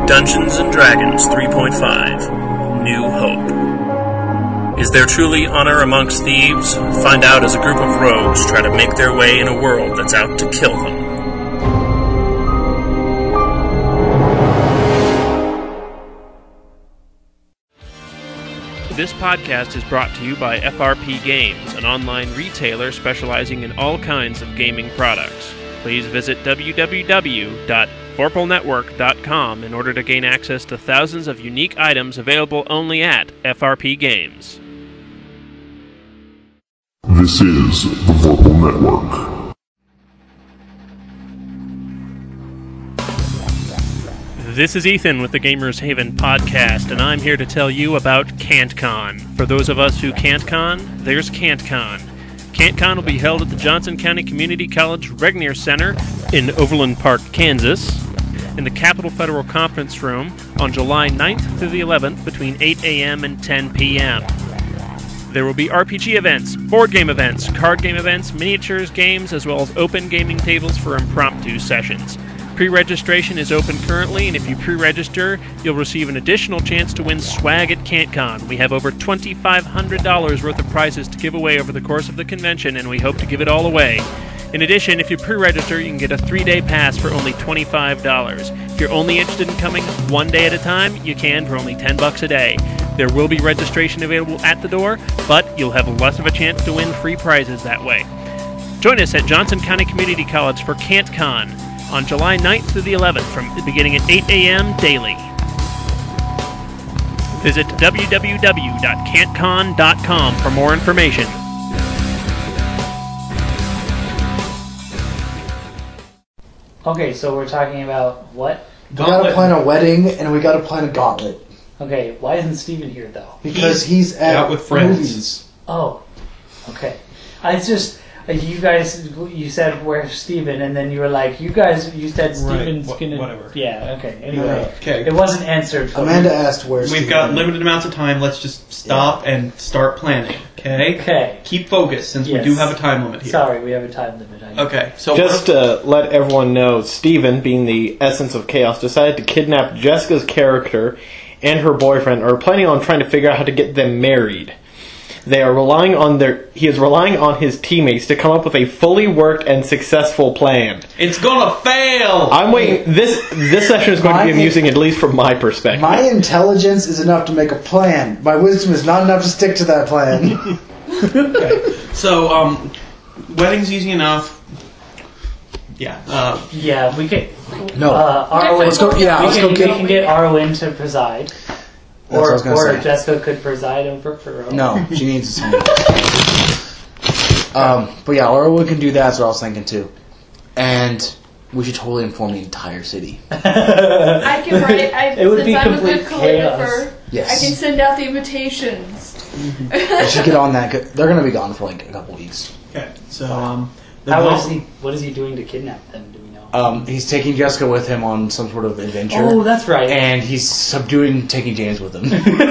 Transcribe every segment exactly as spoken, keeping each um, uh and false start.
Dungeons and Dragons three point five, New Hope. Is there truly honor amongst thieves? Find out as a group of rogues try to make their way in a world that's out to kill them. This podcast is brought to you by F R P Games, an online retailer specializing in all kinds of gaming products. Please visit w w w dot vorpal network dot com in order to gain access to thousands of unique items available only at F R P Games. This is the Vorpal Network. This is Ethan with the Gamers Haven podcast, and I'm here to tell you about CantCon. For those of us who can't con, there's CantCon. CantCon will be held at the Johnson County Community College Regnier Center in Overland Park, Kansas, in the Capitol Federal Conference Room on July ninth through the eleventh between eight a.m. and ten p.m. There will be R P G events, board game events, card game events, miniatures games, as well as open gaming tables for impromptu sessions. Pre-registration is open currently, and if you pre-register, you'll receive an additional chance to win swag at CantCon. We have over two thousand five hundred dollars worth of prizes to give away over the course of the convention, and we hope to give it all away. In addition, if you pre-register, you can get a three-day pass for only twenty-five dollars. If you're only interested in coming one day at a time, you can for only ten bucks a day. There will be registration available at the door, but you'll have less of a chance to win free prizes that way. Join us at Johnson County Community College for CantCon on July ninth through the eleventh, from beginning at eight a.m. daily. Visit w w w dot cantcon dot com for more information. Okay, so we're talking about what? We gotta plan a wedding, and we gotta plan a gauntlet. Okay, why isn't Steven here, though? Because he's, he's at out with friends. Movies. Oh, okay. I it's just... You guys, you said where's Steven, and then you were like, you guys, you said Steven's right. gonna... Whatever. Yeah, okay. Anyway, okay. It wasn't answered. For Amanda me. asked where's We've Steven. got limited amounts of time. Let's just stop yeah. and start planning, okay? Okay. Keep focused, since yes. we do have a time limit here. Sorry, we have a time limit. I okay, so... Just to let everyone know, Steven, being the essence of chaos, decided to kidnap Jessica's character and her boyfriend, are planning on trying to figure out how to get them married. They are relying on their. He is relying on his teammates to come up with a fully worked and successful plan. It's gonna fail. I'm waiting. This this session is going my, to be amusing, at least from my perspective. My intelligence is enough to make a plan. My wisdom is not enough to stick to that plan. Okay. So, um, wedding's easy enough. Yeah. Uh, yeah, we can. No. Uh, Arwen, let's go. Yeah, we let's can, go get. We can get Arwen to preside. That's or what I was gonna or say. Jessica could preside over for Arwen. No, she needs to. um, but yeah, Arwen can do that. That's what I was thinking too. And we should totally inform the entire city. I can write. I, It would since be I'm a complete good calligrapher, chaos. Yes. I can send out the invitations. Mm-hmm. We should get on that. They're going to be gone for like a couple weeks. okay. So, um, the How vote- is he? What is he doing to kidnap them? Do we know? Um, he's taking Jessica with him on some sort of adventure. Oh, that's right. And he's subduing, taking James with him.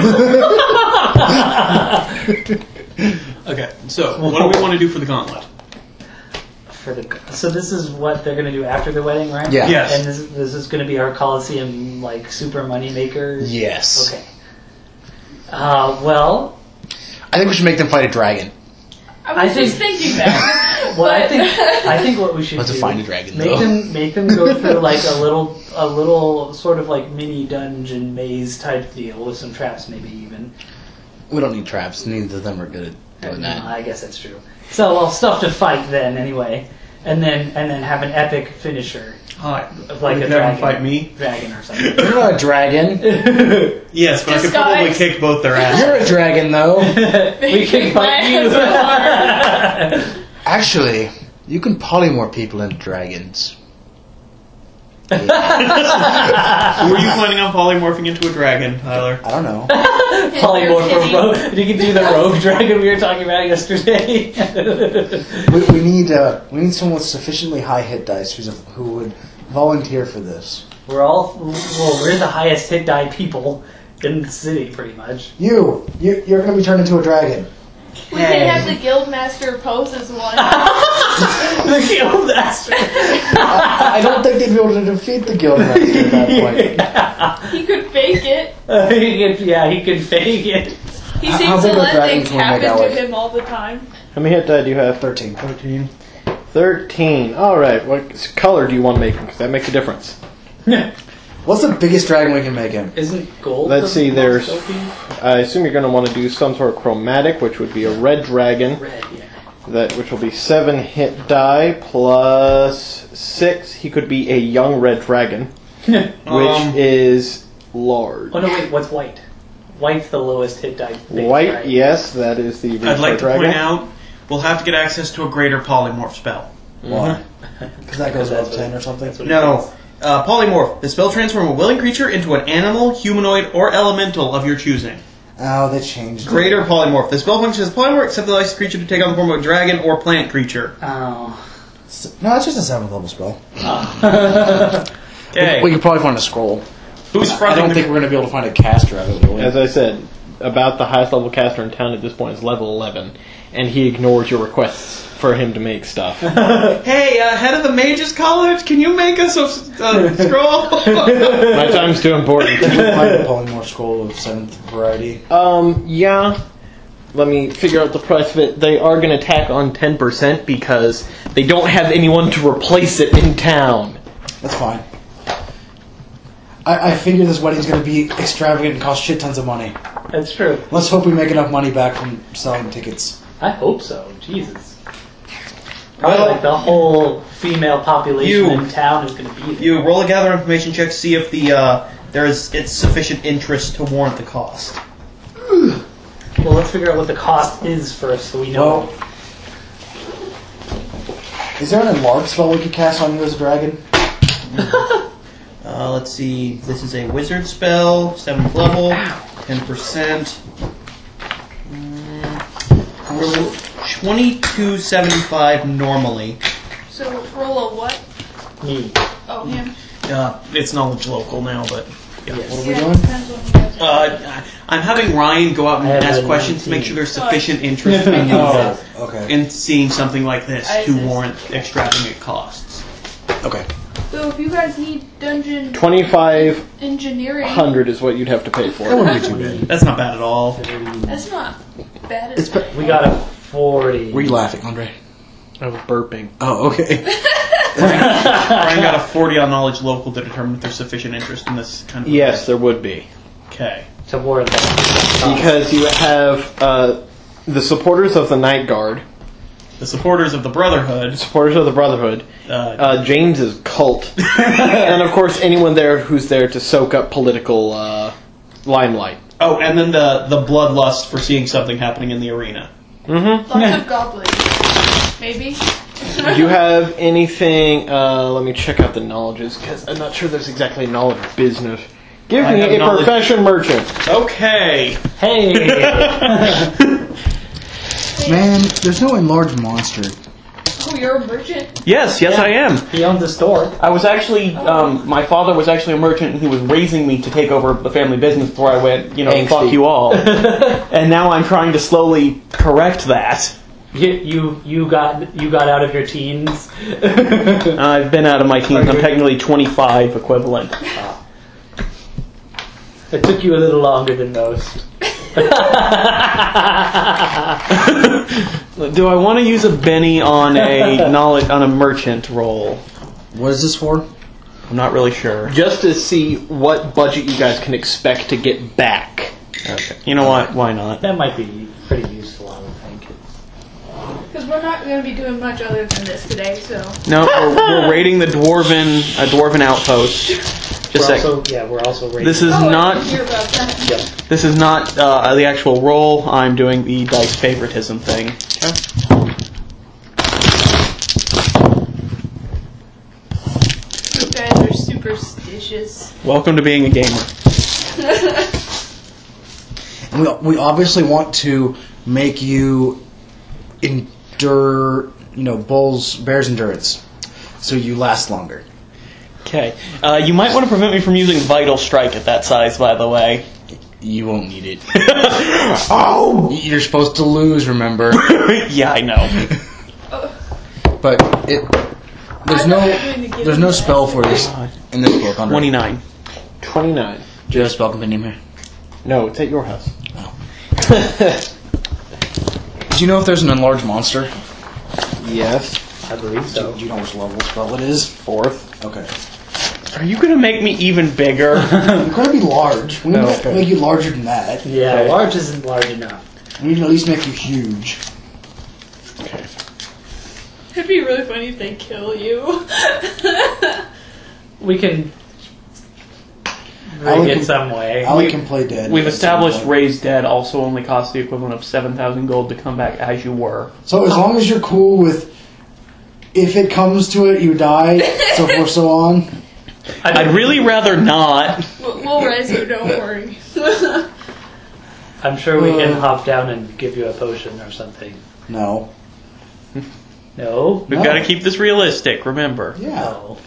Okay. So, what do we want to do for the gauntlet? For the so this is what they're going to do after the wedding, right? Yeah. Yes. And this, this is going to be our Coliseum like super money maker. Yes. Okay. Uh, well, I think we should make them fight a dragon. I was I just think- thinking that. well, I but- think I think what we should Let's do find a dragon, make though. them make them go through like a little a little sort of like mini dungeon maze type deal with some traps, maybe even. We don't need traps. Neither of them are good at doing that. I guess that's true. So, well, stuff to fight then, anyway, and then and then have an epic finisher, Hi. of like Would a you have dragon, them fight me? dragon or something. You're not a dragon. Yes, but I could probably Disguise. kick both their asses. You're a dragon, though. We can fight you. Actually, you can polymorph people into dragons. Who are you planning on polymorphing into a dragon, Tyler? I don't know. Polymorph You're or rogue. You can do the rogue dragon we were talking about yesterday. we, we need uh, we need someone with sufficiently high hit dice who's a, who would volunteer for this. We're all well. We're the highest hit die people in the city, pretty much. You, you you're going to be turned into a dragon. We can have the Guildmaster pose as one. The Guildmaster. I, I don't think they'd be able to defeat the Guildmaster at that point. He could fake it. Uh, he could, yeah, he could fake it. He How- seems how to big of a let dragon things can we make happen out to with? him all the time. How many hit die do you have? Thirteen. Thirteen. Thirteen. All right. What color do you want to make him? Because that makes a difference. What's the biggest dragon we can make him? Isn't gold? Let's the see. There's. most O P? I assume you're going to want to do some sort of chromatic, which would be a red dragon. Red, yeah. That which will be seven hit die plus six. He could be a young red dragon, which Um, is large. Oh no, wait. What's white? White's the lowest hit die. base, White, right? yes, that is the. I'd like to dragon. point out, we'll have to get access to a greater polymorph spell. Why? Because that goes That's above ten what- or something? that's what it No. is. Uh, polymorph. The spell transforms a willing creature into an animal, humanoid, or elemental of your choosing. Oh, they changed it. Greater polymorph. The spell functions as polymorph except the licensed creature to take on the form of a dragon or plant creature. Oh. S- No, it's just a seventh level spell. Okay. We could probably find a scroll. Who's I fronting don't the... think we're going to be able to find a caster of it, will we? As I said, about the highest level caster in town at this point is level eleven, and he ignores your requests for him to make stuff. Hey, uh, head of the Mages College, can you make us a uh, scroll? My time's too important. Can we find a polymorph scroll of seventh variety? Um, yeah. Let me figure out the price of it. They are going to tack on ten percent because they don't have anyone to replace it in town. That's fine. I, I figure this wedding's going to be extravagant and cost shit tons of money. That's true. Let's hope we make enough money back from selling tickets. I hope so. Jesus. Probably Well, like the whole female population you- in town is going to be there. You roll a gather information check, see if the uh, there is it's sufficient interest to warrant the cost. Well, let's figure out what the cost is first, so we know. Well, is there an enlarged spell we could cast on you as a dragon? Uh, let's see. This is a wizard spell, seventh level, ten percent. Twenty-two seventy-five normally. So roll a what? Me. Oh, him. Uh, it's knowledge local now, but Yes. What are we Yeah, doing? depends on who guys are. uh, I'm having Ryan go out and I have ask a questions to make nineteen. sure there's sufficient interest in, Oh, okay. in seeing something like this I to see. warrant extravagant costs. Okay. So if you guys need dungeon twenty-five engineering, hundred is what you'd have to pay for That it. wouldn't be too bad. That's not bad at all. that's not bad. It's It's be- We got a forty. Were you laughing, Andre? I was burping. Oh, okay. Ryan got a forty on knowledge local to determine if there's sufficient interest in this kind of. Yes, there would be. Okay. to warrant that. Because you have uh, the supporters of the Night Guard, The supporters of the Brotherhood. supporters of the Brotherhood, Uh, uh, James's cult, and of course anyone there who's there to soak up political uh, limelight. oh, and then the the bloodlust for seeing something happening in the arena. Mm-hmm. lots of goblins. Maybe. Do you have anything? Uh, let me check out the knowledges because I'm not sure there's exactly knowledge business. Give I me have a knowledge- profession merchant. Okay. Hey! Man, there's no enlarged monster. Oh, you're a merchant? Yes, yes, I am. He owns a store. I was actually, um, my father was actually a merchant, and he was raising me to take over the family business before I went, you know, Angsty. fuck you all. And now I'm trying to slowly correct that. You, you you got you got out of your teens. I've been out of my teens. I'm technically twenty-five equivalent. It took you a little longer than most. Do I want to use a Benny on a knowledge on a merchant roll? What is this for? I'm not really sure. Just to see what budget you guys can expect to get back. Okay. You know what? Why not? That might be pretty useful, I would think. Because we're not going to be doing much other than this today, so. No, we're, we're raiding the dwarven a dwarven outpost. We're Just a sec. also, yeah, we're also raising. This is Oh, I not. didn't hear about that. This is not uh, the actual roll. I'm doing the dice favoritism thing. You guys are superstitious. Welcome to being a gamer. And we, we obviously want to make you endure, you know, bulls, bears endurance, so you last longer. Okay. Uh, you might want to prevent me from using Vital Strike at that size, by the way. You won't need it. Oh! You're supposed to lose, remember? Yeah, I know. But it there's I'm no not going to give there's him no that. spell for this in this book. Andre. twenty-nine. twenty-nine. Do you have a spell compendium here? No, it's at your house. Do you know if there's an enlarged monster? Yes. I believe Do, so. do you know which level spell it is? Fourth. Okay. Are you gonna make me even bigger? You're gonna be large. We need Oh, to okay. make you larger than that. Yeah, Okay. large isn't large enough. We need to at least make you huge. It'd be really funny if they kill you. We can Ali rig it can- some way. Ali can play dead. We've at established some point. Raised Dead also only costs the equivalent of seven thousand gold to come back as you were. So as long as you're cool with, if it comes to it, you die, so forth, so on. I'd really rather not. we'll, we'll raise you, don't worry. I'm sure we can Uh. hop down and give you a potion or something. No. No? We've No. got to keep this realistic, remember. Yeah. No.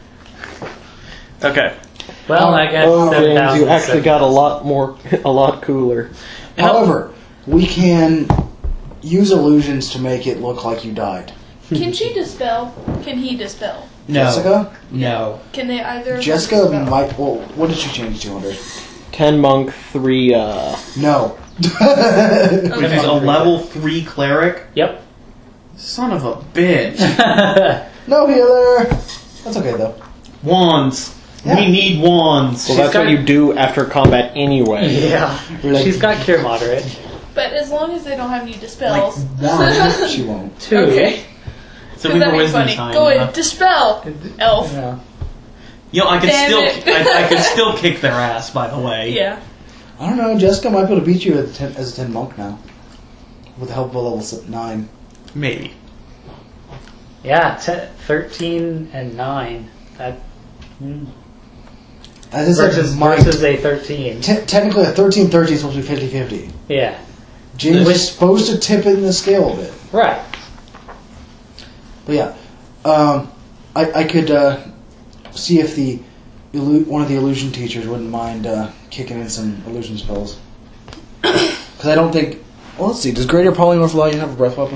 Okay. Well, I guess Oh, seven James, thousand. you actually got a lot more, a lot cooler. However, we can use illusions to make it look like you died. Can she dispel? Can he dispel? No. Jessica? No. Can they either? Jessica dispel? might. Well, what did she change to under? Ten monk, three. uh... No. Okay. He's a level three cleric. Yep. Son of a bitch. No healer. That's okay though. Wands. Yeah. We need wands. Well, that's got- what you do after combat anyway. Yeah. You're like- She's got cure moderate. But as long as they don't have any Like dispels. one. She won't. Two. Okay. So Because we that'd were be wisdom funny. time. Go huh? ahead, dispel, elf. Yeah. You know, I could Damn still, it. I, I could still kick their ass. By the way. Yeah. I don't know. Jessica might be able to beat you as a ten, as a ten monk now, with the help of a level s- nine. Maybe. Yeah, te- thirteen and nine. That, mm. As I said, versus, might. versus a thirteen. Te- technically, a thirteen thirteen is supposed to be fifty fifty. Yeah. James Which- is supposed to tip in the scale a bit. Right. But yeah, um, I, I could uh, see if the illu- one of the illusion teachers wouldn't mind uh, kicking in some illusion spells. Because I don't think. Well, let's see. Does Greater Polymorph allow you to have a breath weapon?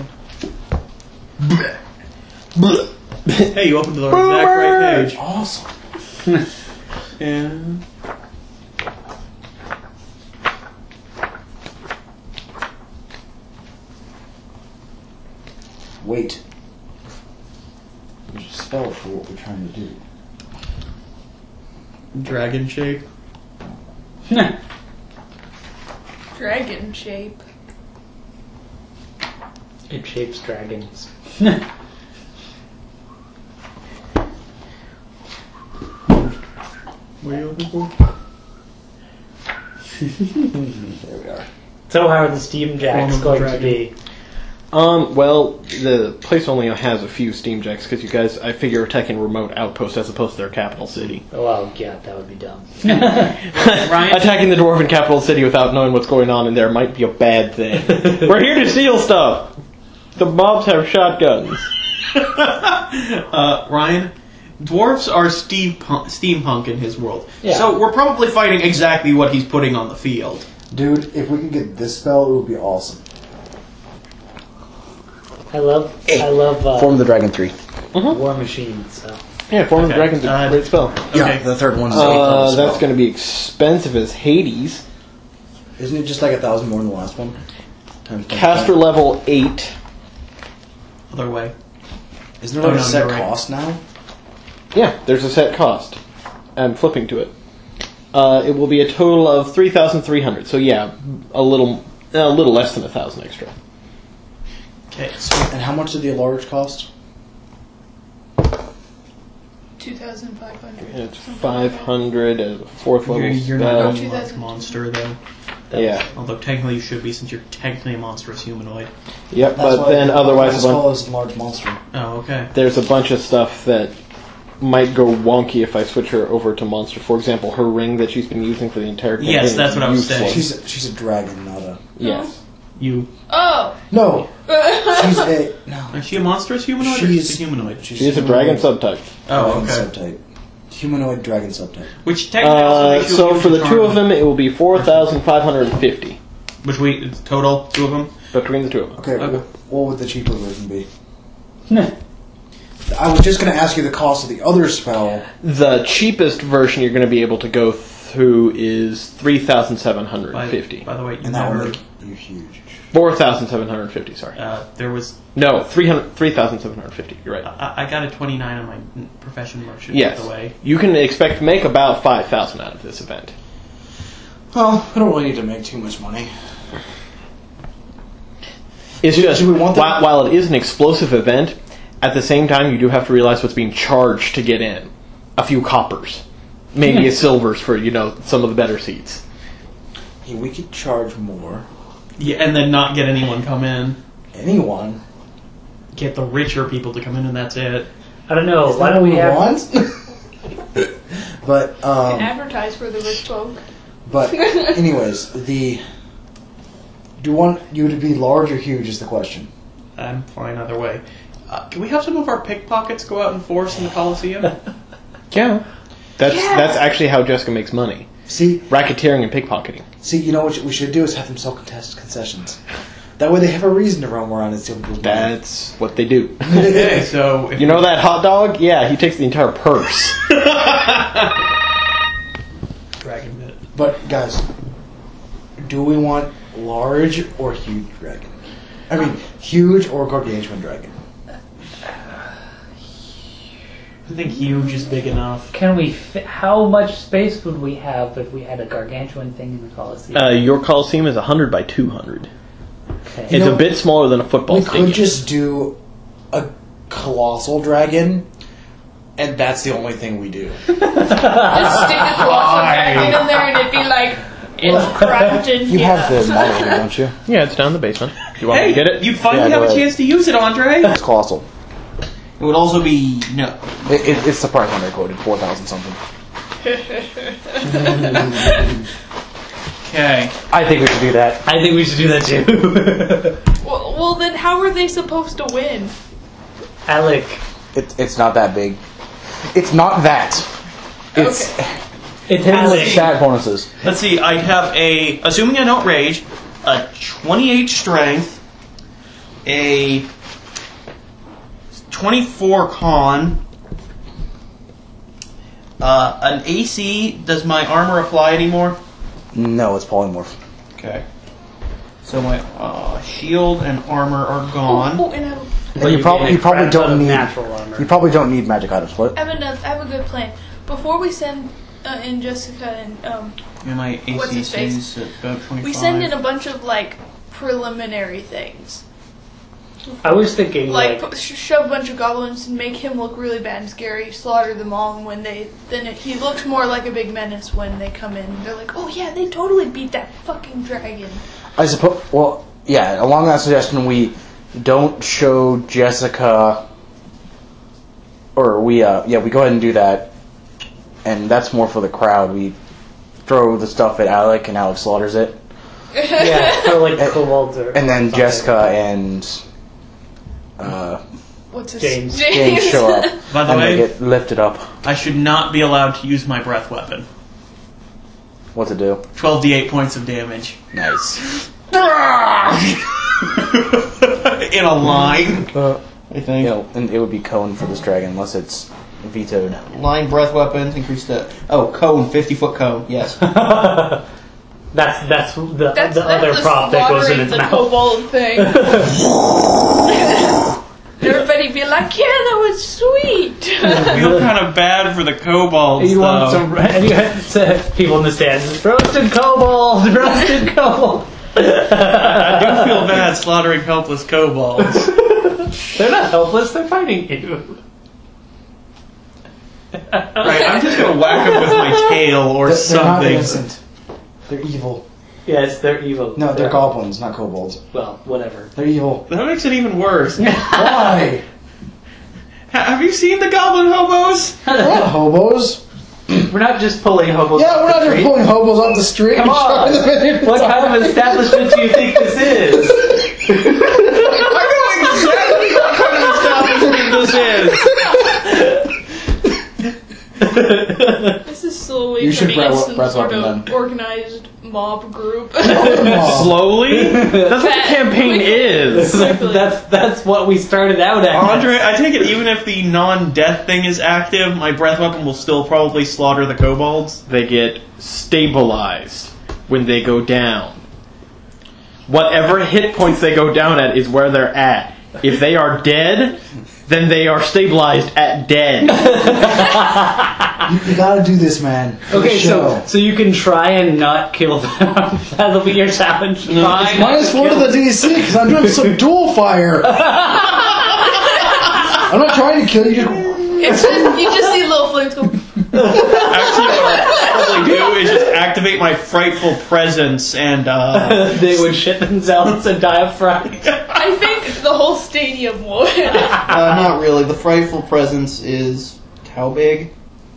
Hey, you opened the exact right page. Awesome. Yeah. Wait. There's a spell for what we're trying to do. Dragon shape. Dragon shape. It shapes dragons. What are you looking for? There we are. So how are the Steam Jacks Form of going to dragon. be? Um, well, the place only has a few steam jacks because you guys, I figure, are attacking remote outposts as opposed to their capital city. Oh, well, yeah, that would be dumb. Ryan? Attacking the dwarven capital city without knowing what's going on in there might be a bad thing. We're here to steal stuff. The mobs have shotguns. uh, Ryan, dwarves are steampunk, steampunk in his world. Yeah. So we're probably fighting exactly what he's putting on the field. Dude, if we can get this spell, it would be awesome. I love, I love uh, Form of the Dragon three. War Machines. So. Yeah, Form of the Okay. Dragon's a Uh, great spell. Yeah, Okay. the third one's Uh, that's going to be expensive as Hades. Isn't it just like a thousand more than the last one? Times ten Caster percent. level eight. Other way. Isn't there like Oh, a no, set you're right. cost now? Yeah, there's a set cost. I'm flipping to it. Uh, it will be a total of three thousand three hundred. So yeah, a little, a little less than a thousand extra. Okay, sweet. And how much did the large cost? Two thousand five hundred. And it's five hundred as a fourth level You're, you're spell. not a Two large thousand. monster, though. Yeah, Although technically you should be, since you're technically a monstrous humanoid. yep. That's But why then the otherwise, a spell bunch, is a large monster. Oh, okay. there's a bunch of stuff that might go wonky if I switch her over to monster. For example, her ring that she's been using for the entire campaign. Yes, is that's what I was useless. saying. She's a, she's a dragon, not a. Yes. You. Oh! No, she's a no. Is she a monstrous humanoid or She's just a humanoid? She is a dragon subtype. Oh, Dragon okay. subtype. humanoid dragon subtype. Which technically also Uh, makes you so immune for to the two of charm. them, it will be four thousand five hundred fifty Which we total two of them. between the two of them. Okay, Okay. wh- what would the cheaper version be? I was just going to ask you the cost of the other spell. The cheapest version you're going to be able to go through is three thousand seven hundred fifty. By, by the way, you And that never, would make you huge. four thousand seven hundred fifty, sorry. uh, there was No, three thousand seven hundred fifty, you're right. I, I got a twenty-nine on my profession merchant. Yes. By the way, You can expect to make about five thousand out of this event. Well, I don't really need to make too much money. It's Do- just, do we want that- while, while it is an explosive event, at the same time, you do have to realize what's being charged to get in. A few coppers. Maybe a silvers for, you know, some of the better seats. Hey, we could charge more. yeah, and then not get anyone come in. Anyone. Get the richer people to come in, and that's it. I don't know. Is Why that don't what we have? want? But, um... Advertise for the rich folk. But, anyways, the... Do you want you to be large or huge is the question. I'm fine either way. Uh, can we have some of our pickpockets go out and force in the Coliseum? Yeah. That's Yeah. that's actually how Jessica makes money. See, Racketeering and pickpocketing. see, you know what we should do is have them sell contest concessions. That way they have a reason to roam around and steal people's money. That's what they do. Okay, so if You know that hot dog? Yeah, he takes the entire purse. dragon bit. But, guys, do we want large or huge dragon? I mean, huge or gargantuan dragon? I think huge is big enough. Can we? Fi- how much space would we have if we had a gargantuan thing in the Coliseum? Uh, your Coliseum is one hundred by two hundred. Okay. It's know, a bit smaller than a football We stadium. could just do a colossal dragon, and that's the only thing we do. Just stick the colossal dragon in there and it'd be like, it's cracked in You here. have the model here, don't you? Yeah, it's down in the basement. Do you want Hey, me to get it? you finally Yeah, go have a ahead. chance to use it, Andre. It's colossal. It would also be no. It, it, it's the price when I quoted, four thousand something. Okay. I think we should do that. I think we should do that too. Well, well, then how are they supposed to win? Alec, It, it's not that big. It's not that. It's Okay. it's it's Alec. stat bonuses. Let's see. I have a, assuming I don't rage, a twenty-eight strength, a twenty-four con, uh, an A C. Does my armor apply anymore? No, it's polymorph. Okay. So my uh, shield and armor are gone. Oh, and I, And you, prob- get a you probably crap ton don't of need natural armor. You probably don't need magic items. What? I have, another, I have a good plan. Before we send uh, in Jessica and um, And my What's A his C face? stays at about twenty-five. we send in a bunch of like preliminary things, I was thinking like like, pu- sh- shove a bunch of goblins and make him look really bad and scary, slaughter them all, and when they then it, he looks more like a big menace when they come in. They're like, oh yeah, they totally beat that fucking dragon. I suppose. Well, yeah. Along that suggestion, we don't show Jessica, or we, uh, yeah, we go ahead and do that, and that's more for the crowd. We throw the stuff at Alec, and Alec slaughters it, yeah, or like kobolds or and then something. Jessica and uh, What's his James. James show up, By the and way, they get lifted up. I should not be allowed to use my breath weapon. What to do? twelve d eight points of damage. Nice. In a line. Uh, I think. you know, and it would be cone for this dragon unless it's vetoed. Line breath weapons increase the oh cone fifty foot cone yes. That's that's the, That's, the that's other the prop that goes in slaughtering its the mouth. kobold thing. Everybody be like, yeah, that was sweet. I feel kind of bad for the kobolds You though. want some? And you had to- people in the stands, roasted kobold, roasted kobold. I do feel bad slaughtering helpless kobolds. They're not helpless; they're fighting you. Right, I'm just gonna whack them with my tail or They're, they're not something. innocent. They're evil. Yes, they're evil. No, they're goblins, not kobolds. Well, whatever. They're evil. That makes it even worse. Why? Ha- Have you seen the goblin hobos? They're not hobos. We're not just pulling hobos. Yeah, off we're the not just street. pulling hobos up the street. Come and on. shoving them in What the kind of establishment do you think this is? I know exactly what kind of establishment this is. This is slowly You should turning breath- into some breath sort weapon of then. organized mob group. Slowly? That's what the campaign is. that's that's what we started out at. Andre, I take it even if the non-death thing is active, my breath weapon will still probably slaughter the kobolds. They get stabilized when they go down. Whatever hit points they go down at is where they're at. If they are dead, then they are stabilized at dead. You, you gotta do this, man. For Okay, the show. so so you can try and not kill them. That'll be your challenge. Try not Minus to four to kill the D C because I'm doing some dual fire. I'm not trying to kill you. It's just, you just see little flames go. Actually, what I'll probably do is just activate my frightful presence and, uh... They would shit themselves and die of fright. I think the whole stadium would. uh, not really. The frightful presence is... how big?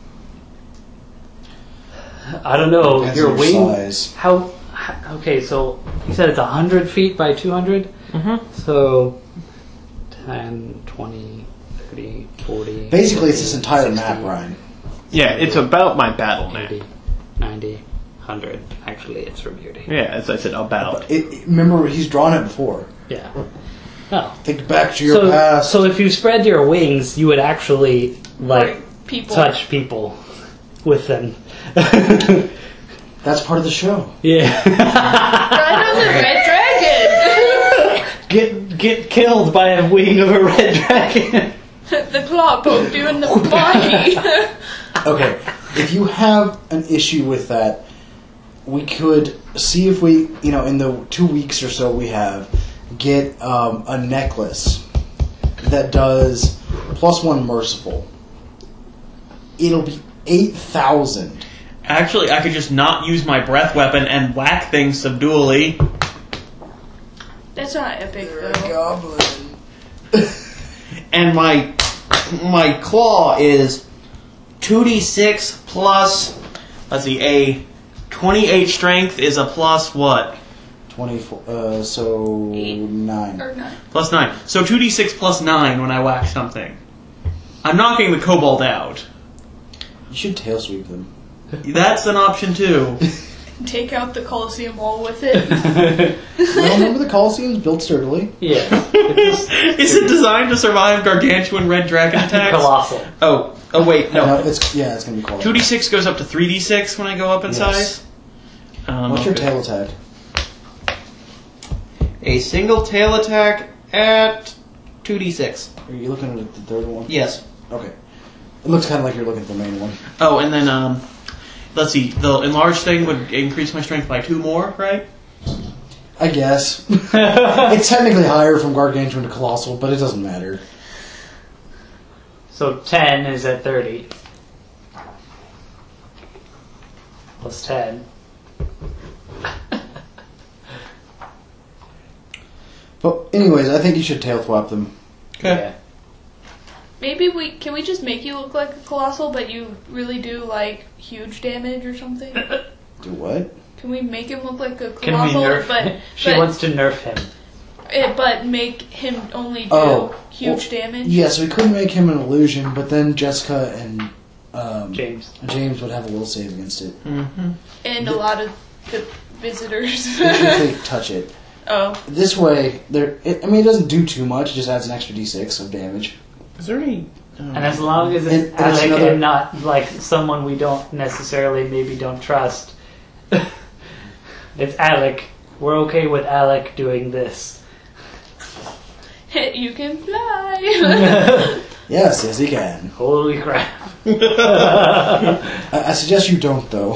I don't know. Depends Your on wing. size. How, how? Okay, so you said it's a hundred feet by two hundred. Mhm. So ten, twenty, thirty, forty. Basically, it's this fifty, entire sixty, map, Ryan. Yeah, it's about my battle map. eighty, ninety, one hundred. Actually, it's for beauty. Yeah, as I said, about. It, it- remember, he's drawn it before. Yeah. Oh. Think back to your So, past. so if you spread your wings, you would actually like People. touch people with them. That's part of the show. Yeah. Ride on the red dragon. get get killed by a wing of a red dragon. The claw poked you in the body. Okay, if you have an issue with that, we could see if we, you know, in the two weeks or so we have, get um, a necklace that does plus one merciful. It'll be eight thousand. Actually, I could just not use my breath weapon and whack things subdually. That's not epic though. Goblin. And my my claw is two d six plus, let's see, a twenty-eight strength is a plus what? twenty-four, uh, so Eight. nine. Or not. Plus nine. So two d six plus nine when I whack something. I'm knocking the kobold out. You should tail sweep them. That's an option too. Take out the Colosseum wall with it. Well, remember the Colosseum's built sturdily? Yeah. It's Is it designed to survive gargantuan red dragon attacks? colossal. Oh, oh wait, No, no. it's yeah, it's gonna be called. two d six goes up to three d six when I go up in Yes. size. Um, What's your okay. tail attack? A single tail attack at two d six. Are you looking at the third one? Yes. Okay. It looks kind of like you're looking at the main one. Oh, and then, um, let's see, the enlarged thing would increase my strength by two more, right? I guess. It's technically higher from Gargantuan to Colossal, but it doesn't matter. So ten is at thirty. Plus ten. But anyways, I think you should tail swap them. Yeah. Maybe we can we just make you look like a colossal, but you really do like huge damage or something. Do what? Can we make him look like a Can we colossal, nerf but him? She but, wants to nerf him. eh, but make him only do Oh, huge well, damage? Yes, we could make him an illusion, but then Jessica and um, James. James would have a little save against it. Mm-hmm. And a lot of the visitors. if they touch it. Oh, This way, there. It, I mean, it doesn't do too much. It just adds an extra d six of damage. Is there any... Um, And as long as And- it's and it's Alec another- and not like someone we don't necessarily maybe don't trust. It's Alec. We're okay with Alec doing this. you can fly. Yes, yes, he can. Holy crap. I, I suggest you don't, though.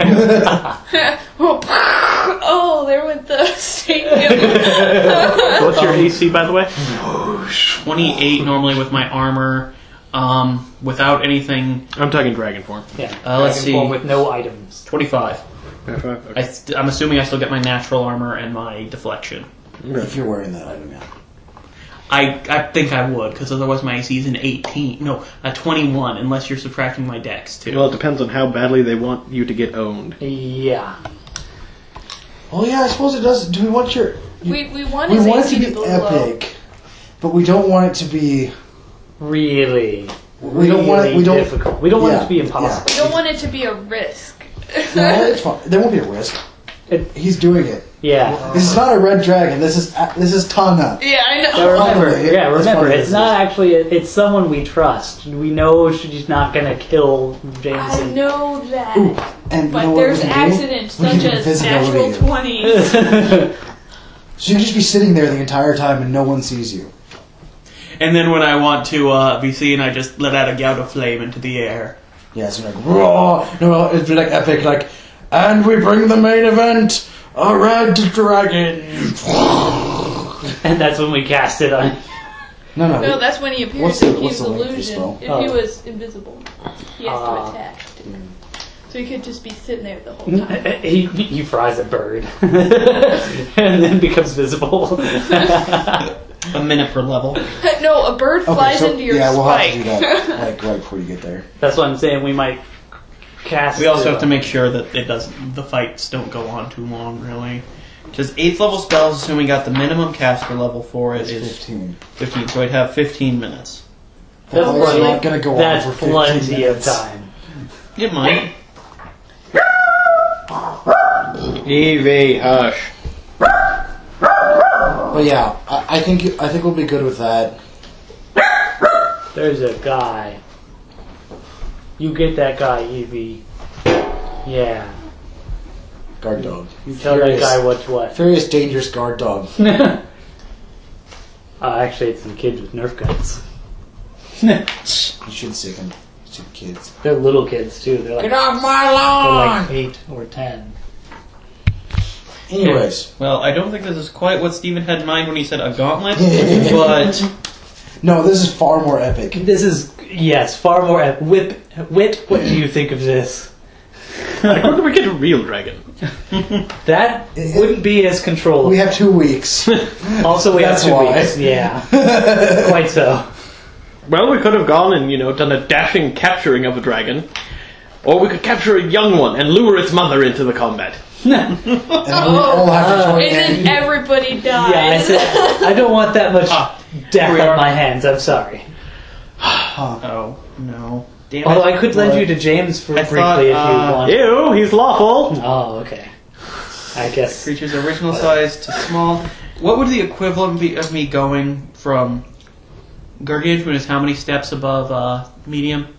Oh, there went the stadium. What's your A C, by the way? twenty-eight normally with my armor, um, without anything, I'm talking dragon form. Yeah. Uh, let's Dragon form see. with no items. twenty-five. Okay. I st- I'm assuming I still get my natural armor and my deflection. If you're wearing that item, yeah. I, I think I would, because otherwise my A C is an eighteen. No, a twenty-one, unless you're subtracting my dex, too. Well, it depends on how badly they want you to get owned. Yeah. Oh yeah, I suppose it does. Do we want your? we we want We his want it A C to to be go low. epic, but we don't want it to be. Really. We don't want it. We don't. difficult. We don't want Yeah, it to be impossible. We don't want it to be a risk. No, it's fine. There won't be a risk. It- He's doing it. Yeah. This is not a red dragon. This is this is Tana. Yeah, I But know. remember, Finally, yeah, it's remember, funny. it's not actually. It's someone we trust. We know she's not gonna kill I Jameson. know that. And you But know what there's we can do? accidents We such can as invisibility natural you. twenties. So you can just be sitting there the entire time and no one sees you. And then when I want to uh, be seen, I just let out a gout of flame into the air. Yeah, it's like raw. No, it'd be like epic. Like, and we bring the main event, a red dragon. And that's when we cast it on. No, no. No, that's when he appears What's the- if he what's was the link for illusion. spell? If Oh. he was invisible, he has Ah. to attack. So he could just be sitting there the whole time. he he fries a bird and then becomes visible. A minute per level. No, a bird Okay, flies so into your yeah, we'll spike. have to do that like right before you get there. That's what I'm saying. We might cast. We also it have to on- make sure that it doesn't. The fights don't go on too long, really. Because eighth level spells, assuming got the minimum caster level for it, It's is fifteen. fifteen. So I'd have fifteen minutes. That's Oh, It's really? not gonna go That's on for fifteen plenty of minutes. time. It might. Evie, hush. But yeah, I, I think I think we'll be good with that. There's a guy. You get that guy, Evie. Yeah. Guard dog. You tell Furious. that guy what's what. Furious, dangerous guard dog. uh, actually, it's some kids with Nerf guns. You should sick them. Sick kids. They're little kids too. They're like, Get off my they're lawn! like eight or ten. Anyways, Well, I don't think this is quite what Steven had in mind when he said a gauntlet, but no, this is far more epic. This is yes, far more ep- whip wit. What do you think of this? Like, when do we get a real dragon? That wouldn't be as controllable. We have two weeks. also, we That's have two why. weeks. Yeah, quite so. Well, we could have gone and, you know, done a dashing capturing of a dragon. Or we could capture a young one and lure its mother into the combat. And we all have to join And in. then everybody dies. Yeah, I said I don't want that much death we on are. my hands. I'm sorry. oh no, damn Although it! I could lend What? you to James for I briefly thought, if you uh, want. Ew, he's lawful. Oh, okay. I guess. Creature's original size to small. What would the equivalent be of me going from gargantuan? Is how many steps above uh, medium?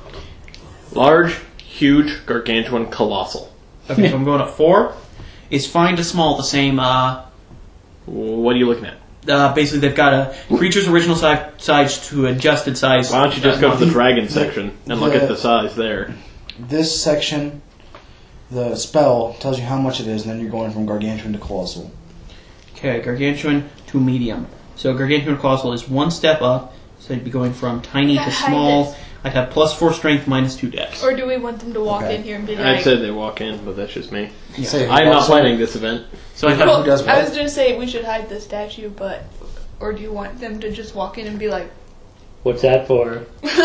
Large, huge, gargantuan, colossal. Okay, so I'm going up four. Is fine to small the same? Uh, What are you looking at? uh, basically, they've got a creature's original si- size to adjusted size. Why don't you just uh, go to the month. dragon section and look the- at the size there? This section, the spell tells you how much it is, and then you're going from gargantuan to colossal. Okay, gargantuan to medium. So gargantuan to colossal is one step up. So I'd be going from tiny Yeah, to hide small. this. I'd have plus four strength, minus two dex. Or do we want them to walk Okay. in here and be I like... said they walk in, but that's just me. Say, I'm not also- planning this event. So I'd have Well, Who does what? I was going to say we should hide the statue, but... Or do you want them to just walk in and be like... What's that for?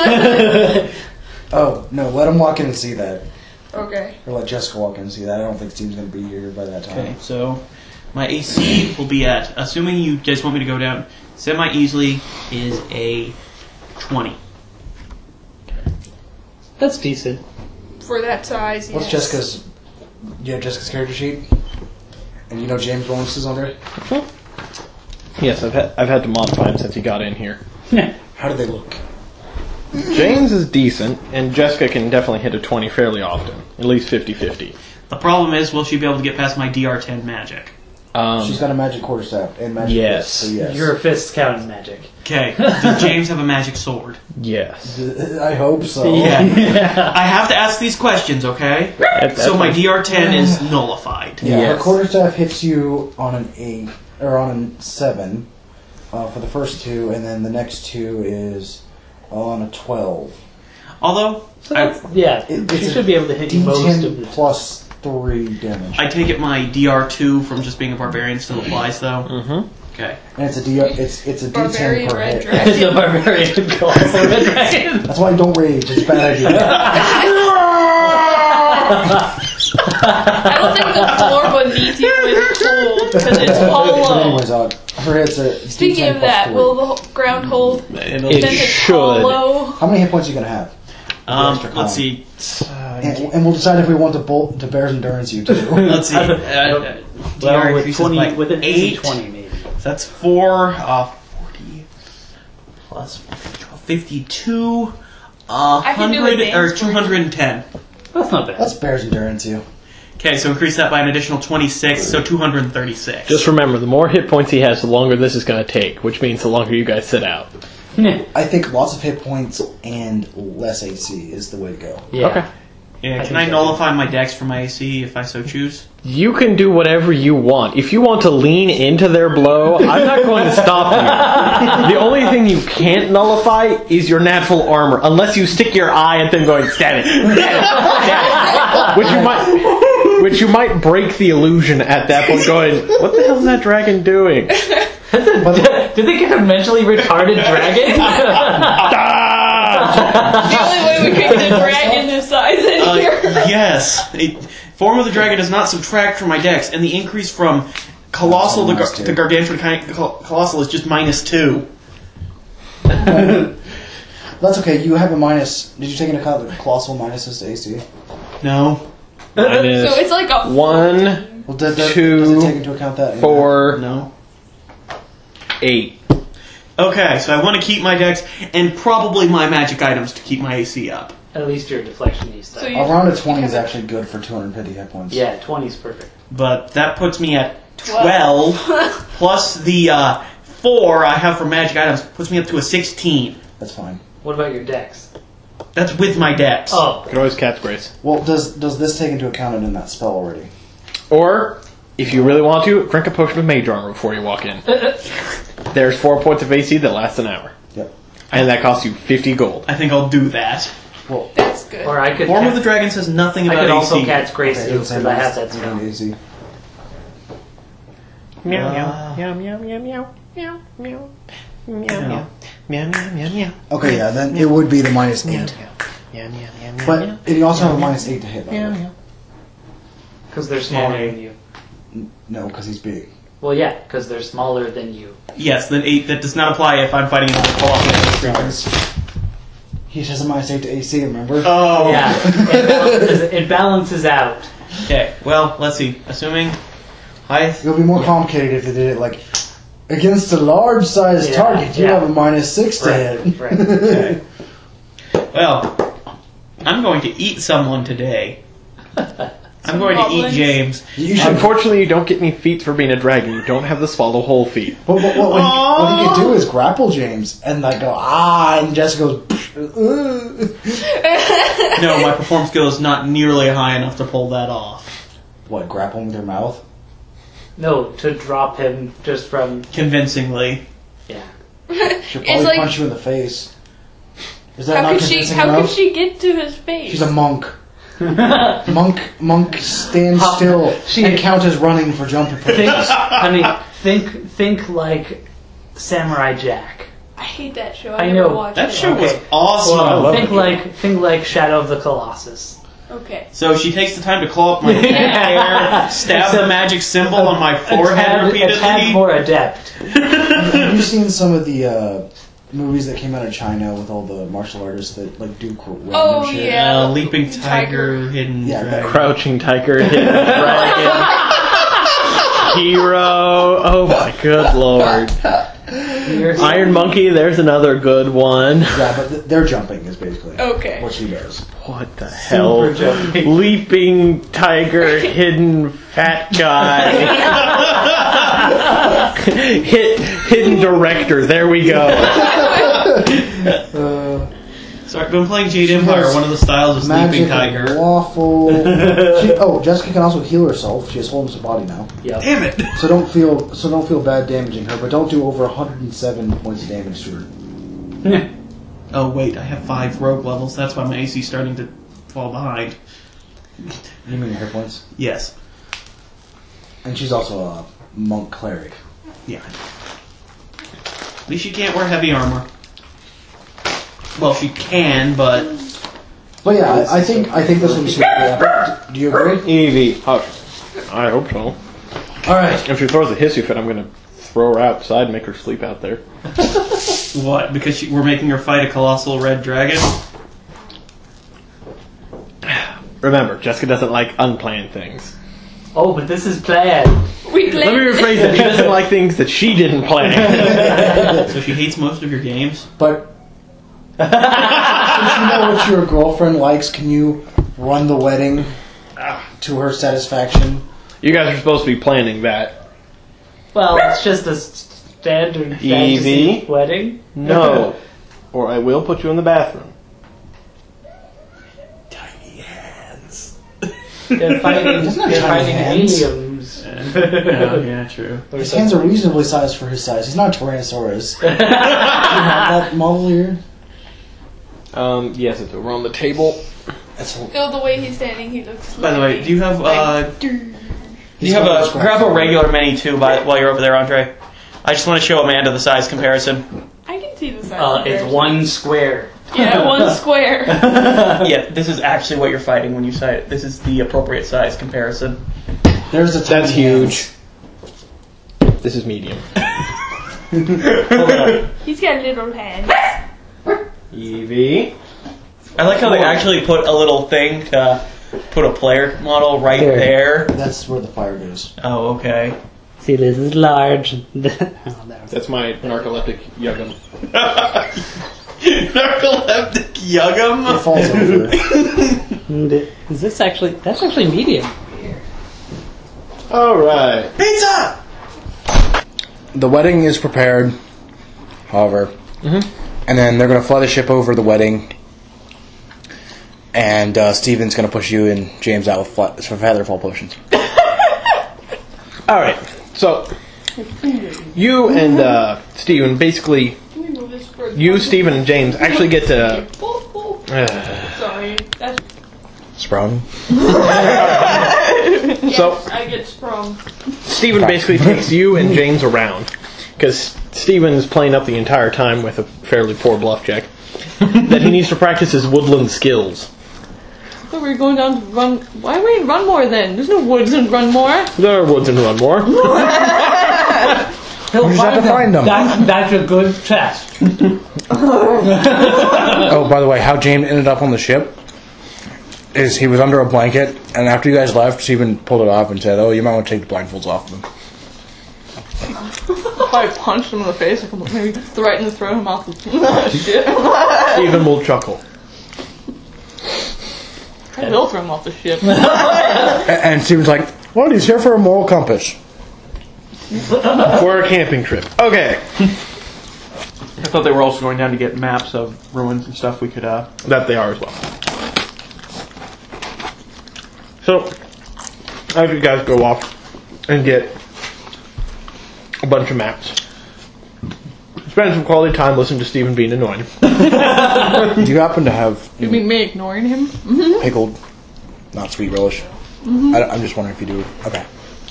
Oh, no, let him walk in and see that. Okay. Or let Jessica walk in and see that. I don't think Steve's going to be here by that time. Okay, so my A C will be at, assuming you just want me to go down semi easily, is a twenty. That's decent. For that size, What's yes. Jessica's... You have Jessica's character sheet? And you know James bonuses on there? Yes, I've had, I've had to modify him since he got in here. How do they look? James is decent, and Jessica can definitely hit a twenty fairly often. At least fifty-fifty. The problem is, will she be able to get past my D R ten magic? Um, She's got a magic quarterstaff and magic Yes. fist, so yes. Your fists count as magic. Okay, does James have a magic sword? yes. I hope so. Yeah. I have to ask these questions, okay? That- So that's my fine. D R ten is nullified. Yeah, Yes. her quarterstaff hits you on an eight or on a seven uh, for the first two, and then the next two is on a twelve. Although, So I, that's, yeah, It- she it's should a be able to hit you D most ten of the time. plus three damage, I take it my D R two from just being a barbarian still applies, though? Mm-hmm. Okay. and it's a D. It's it's a D ten Barbarian per red hit. dragon. the barbarian colossal red dragon. That's why I don't rage. It's a bad idea. I don't think the floor beneath you is cold because it's But hollow. anyways, uh, her hits are. it's Speaking D ten of plus that, three. will the ho- ground hold It'll It since it's should. hollow? How many hit points are you gonna have? Um, Extra let's column. see. And, and we'll decide if we want to bolt to Bear's endurance you too. Let's see. Uh, uh, D R Well, with increases twenty, by with an eight. twenty maybe. So that's four. Uh, forty plus fifty-two. Uh, I can do hundred advanced or for two you. hundred and ten. That's not bad. That's Bear's endurance you. Okay, so increase that by an additional twenty-six, so two hundred and thirty-six. Just remember, the more hit points he has, the longer this is going to take, which means the longer you guys sit out. I think lots of hit points and less A C is the way to go. yeah. Okay. Yeah, I can think I so. nullify my dex for my A C if I so choose? You can do whatever you want. If you want to lean into their blow, I'm not going to stop you. The only thing you can't nullify is your natural armor, unless you stick your eye at them going, stab it, stab it, stab it. Which you might, which you might break the illusion at that point going, what the hell is that dragon doing? Did they get a mentally retarded dragon? The only way we could get a dragon this size in Uh, here. yes. It, Form of the Dragon does not subtract from my dex, and the increase from Colossal to, Minus gar- two. to Gargantuan ki- col- Colossal is just minus two. That's okay. You have a minus. Did you take into account the colossal minuses to A C? No. Minus So it's like a one, Well, does, does, Two, does it take into account that? four, No. eight. Okay, so I want to keep my dex, and probably my magic items to keep my A C up. At least your deflection needs So stuff. you- Around a twenty is actually good for two hundred fifty hit points. Yeah, twenty's perfect. But that puts me at Twelve. twelve, plus the uh, four I have for magic items, puts me up to a sixteen. That's fine. What about your dex? That's with my dex. Oh, You can always cat's grace. Well, does does this take into account it in that spell already? Or, if you really want to, drink a potion of mage armor before you walk in. There's four points of A C that last an hour. Yep. And that costs you fifty gold. I think I'll do that. Well, That's good. or I could. Form of the Dragon says nothing I about could A also C. catch grace okay, too it's the because same I have minus- that spell. A C. Meow Uh, meow meow meow meow meow meow meow meow meow meow meow meow meow. Okay, yeah, then it would be the minus eight. Meow meow meow meow. But and you also have a minus eight to hit. By the meow way. meow. Because they're smaller Yeah. than you. No, because he's big. Well, yeah, because they're smaller than you. Yes, then eight. That does not apply if I'm fighting another colossal creatures. He has a minus eight to A C. Remember? Oh. Yeah, it balances, it balances out. Okay. Well, let's see. Assuming highest. It'll be more complicated if they did it like against a large-sized Yeah, target. You yeah. have a minus six to hit. Right, right. Okay. Well, I'm going to eat someone today. I'm going to eat goblins? James. You should. Unfortunately, you don't get any feats for being a dragon. You don't have the swallow whole feat. But what, what, what, you, what you could do is grapple James and like go ah, and Jessica goes. "Ugh." No, my perform skill is not nearly high enough to pull that off. What, grapple him with your mouth? No, to drop him just from Convincingly. yeah. She'll It's probably like- punch you in the face. Is that How not could she? convincing How enough? could she get to his face? She's a monk. monk, monk, stand still She- and count as running for jumping Think, purposes. I mean, think think like Samurai Jack. I hate that show. I, I never know. watched That it. show was Okay. awesome. Well, think like think like Shadow of the Colossus. Okay. So she takes the time to claw up my hair, stab the magic symbol on my A forehead tad, a tad repeatedly. more adept. Have you seen some of the uh, movies that came out of China with all the martial artists that like do cool random Oh, shit? yeah. Uh, leaping tiger, Tiger. hidden Yeah, dragon. Crouching tiger, hidden dragon, hero. Oh my good lord! Iron monkey. There's another good one. Yeah, but th- they're jumping is basically Okay. what she does. What the hell? Super jumping. Leaping tiger, hidden fat guy. Hit hidden director. There we go. So I've been playing Jade She Empire. has One of the styles is Magic leaping tiger. waffle. She, oh, Jessica can also heal herself. She has wholeness of body now, Yep. Damn it! so don't feel so don't feel bad damaging her. But don't do over one hundred seven points of damage to her. Oh wait, I have five rogue levels. That's why my A C's starting to fall behind. You mean her points? Yes. And she's also a monk cleric. Yeah. At least she can't wear heavy armor. Well, she can, but But yeah, I, I think I think this will be super epic. Do you agree? Evie. Oh, I hope so. All right. If she throws a hissy fit, I'm going to throw her outside and make her sleep out there. What? Because she, we're making her fight a colossal red dragon? Remember, Jessica doesn't like unplanned things. Oh, but this is planned. We play. Let me rephrase that. She doesn't like things that she didn't plan. So she hates most of your games? But since you know what your girlfriend likes, can you run the wedding to her satisfaction? You guys are supposed to be planning that. Well, it's just a standard Evie? fantasy wedding. No. Or I will put you in the bathroom. Tiny hands. They're fighting, Doesn't have they're tiny fighting hands. aliens. Yeah, yeah, true. His hands are reasonably sized for his size. He's not a Tyrannosaurus. Do you have that model here? Um, yes, it's over on the table. That's a, Oh, the way he's standing, he looks. By the way, do you have, uh... like, Do you have a... Grab a regular mini, too, by, while you're over there, Andre. I just want to show Amanda the size comparison. I can see the size. Uh, it's comparison. one square. Yeah, one square. Yeah, this is actually what you're fighting when you cite it. This is the appropriate size comparison. there's a tiny That's hands. huge. This is medium. He's got little hands. Evie. I like how they actually put a little thing to put a player model right There. there. That's where the fire goes. Oh, okay. See, this is large. oh, there. That's my narcoleptic yuggum. Narcoleptic It Yuggum? falls over. Is this actually? That's actually medium. Alright. Pizza! The wedding is prepared, however, and then they're going to fly the ship over the wedding, and uh, Steven's going to push you and James out with fly- for featherfall potions. Alright, so you and uh, Steven basically, Can we move this further? you, Steven, and James actually get to. Oh, oh. Uh, Sorry. That's. Sprung. Yes, So- I get sprung. Steven basically takes you and James around, because Steven is playing up the entire time with a fairly poor bluff check, that he needs to practice his woodland skills. So we're going down to run. Why are we in Runmore then? There's no woods in Runmore. There are woods in Runmore. You just have to find them. That, that's a good test. Oh, by the way, how James ended up on the ship is he was under a blanket, and after you guys left, Steven pulled it off and said, "Oh, you might want to take the blindfolds off of him." If I punched him in the face, I could maybe threaten to throw him off the ship. Steven will chuckle. I will throw him off the ship. A- And Steven's like, "Well, he's here for a moral compass." For a camping trip. Okay. I thought they were also going down to get maps of ruins and stuff we could, uh... That they are as well. So, after you guys go off and get a bunch of maps, spend some quality time listening to Steven being annoying. Do you happen to have You mean me ignoring him? pickled, not sweet relish? I, I'm just wondering if you do. Okay.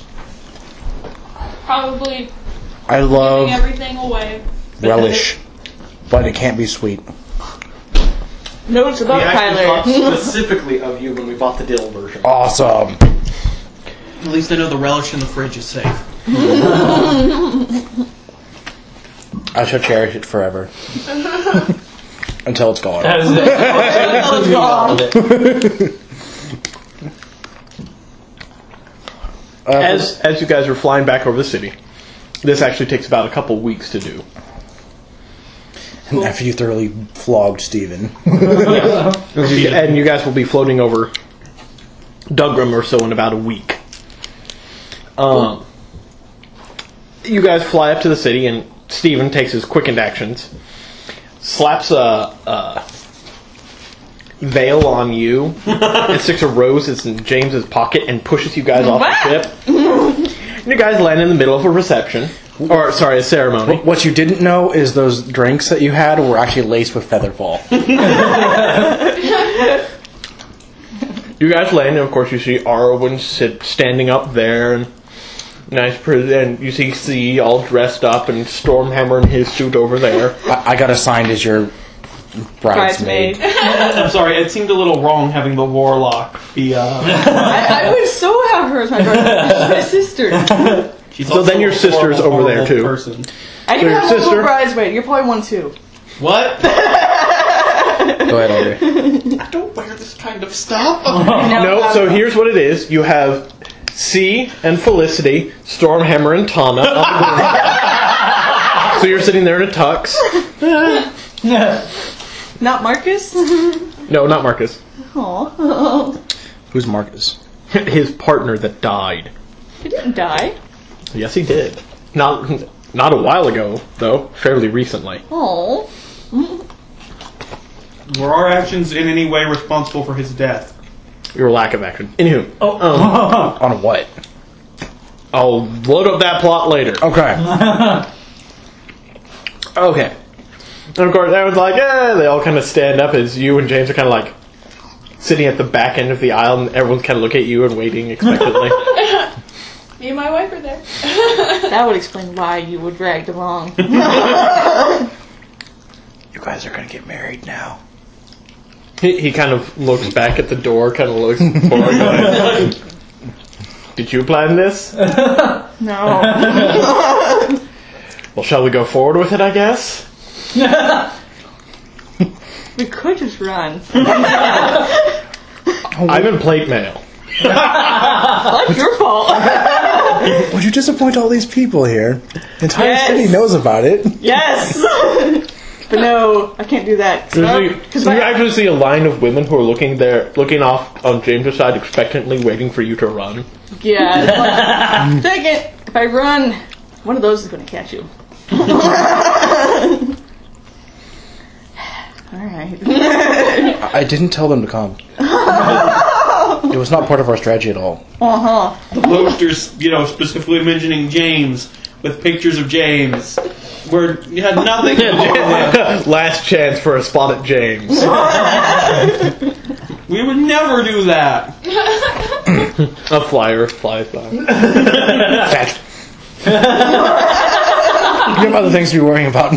Probably I giving love everything away. relish, but it can't be sweet. Notes about Tyler. specifically of you when we bought the dill version. Awesome. At least I know the relish in the fridge is safe. I shall cherish it forever. Until it's gone. That was it. Uh, As as you guys are flying back over the city, this actually takes about a couple weeks to do. After you thoroughly flogged Steven. And you guys will be floating over Dugram or so in about a week. Um, you guys fly up to the city, and Steven takes his quickened actions, slaps a, a veil on you, and sticks a rose in James's pocket, and pushes you guys off the ship. And you guys land in the middle of a reception. Or, sorry, a ceremony. What you didn't know is those drinks that you had were actually laced with featherfall. You guys land, and of course you see Arwen sit, standing up there, and nice, pre- and you see C all dressed up, and Stormhammer in his suit over there. I, I got assigned as your Bridesmaid. I'm sorry, it seemed a little wrong having the warlock be. Uh, I, I would so have her as my brother. She's my sister. she's So also then your a sister's horrible, over there, horrible too. Person. I So can your have multiple sister- bridesmaid. You're probably one too. What? Go ahead, Audrey. I don't wear this kind of stuff. No, so here's what it is. You have C and Felicity, Stormhammer and Tana. So you're sitting there in a tux. Not Marcus? No, not Marcus. Aw. Who's Marcus? His partner that died. He didn't die. Yes, he did. Not not a while ago, though. Fairly recently. Oh. Were our actions in any way responsible for his death? Your lack of action. Anywho, um, On what? I'll load up that plot later. Okay. Okay. And of course, everyone's like, eh, they all kind of stand up as you and James are kind of like sitting at the back end of the aisle, and everyone's kind of look at you and waiting expectantly. Me and my wife are there. That would explain why you were dragged along. You guys are gonna get married now. he, he kind of looks back at the door, kind of looks forward. Going, did you plan this? No. Well, shall we go forward with it, I guess? We could just run. I'm in plate mail. That's your fault. Would you disappoint all these people here? The entire Yes. city knows about it. Yes. But no, I can't do that. You, Because you actually see a line of women who are looking there, looking off on James's side, expectantly waiting for you to run. yeah. It's like, dang it! If I run, one of those is going to catch you. Alright. I didn't tell them to come. It was not part of our strategy at all. Uh huh. Posters, you know, specifically mentioning James with pictures of James, where you had nothing to do with. Last chance for a spot at James. We would never do that. A flyer flies by. Catch. You have other things to be worrying about.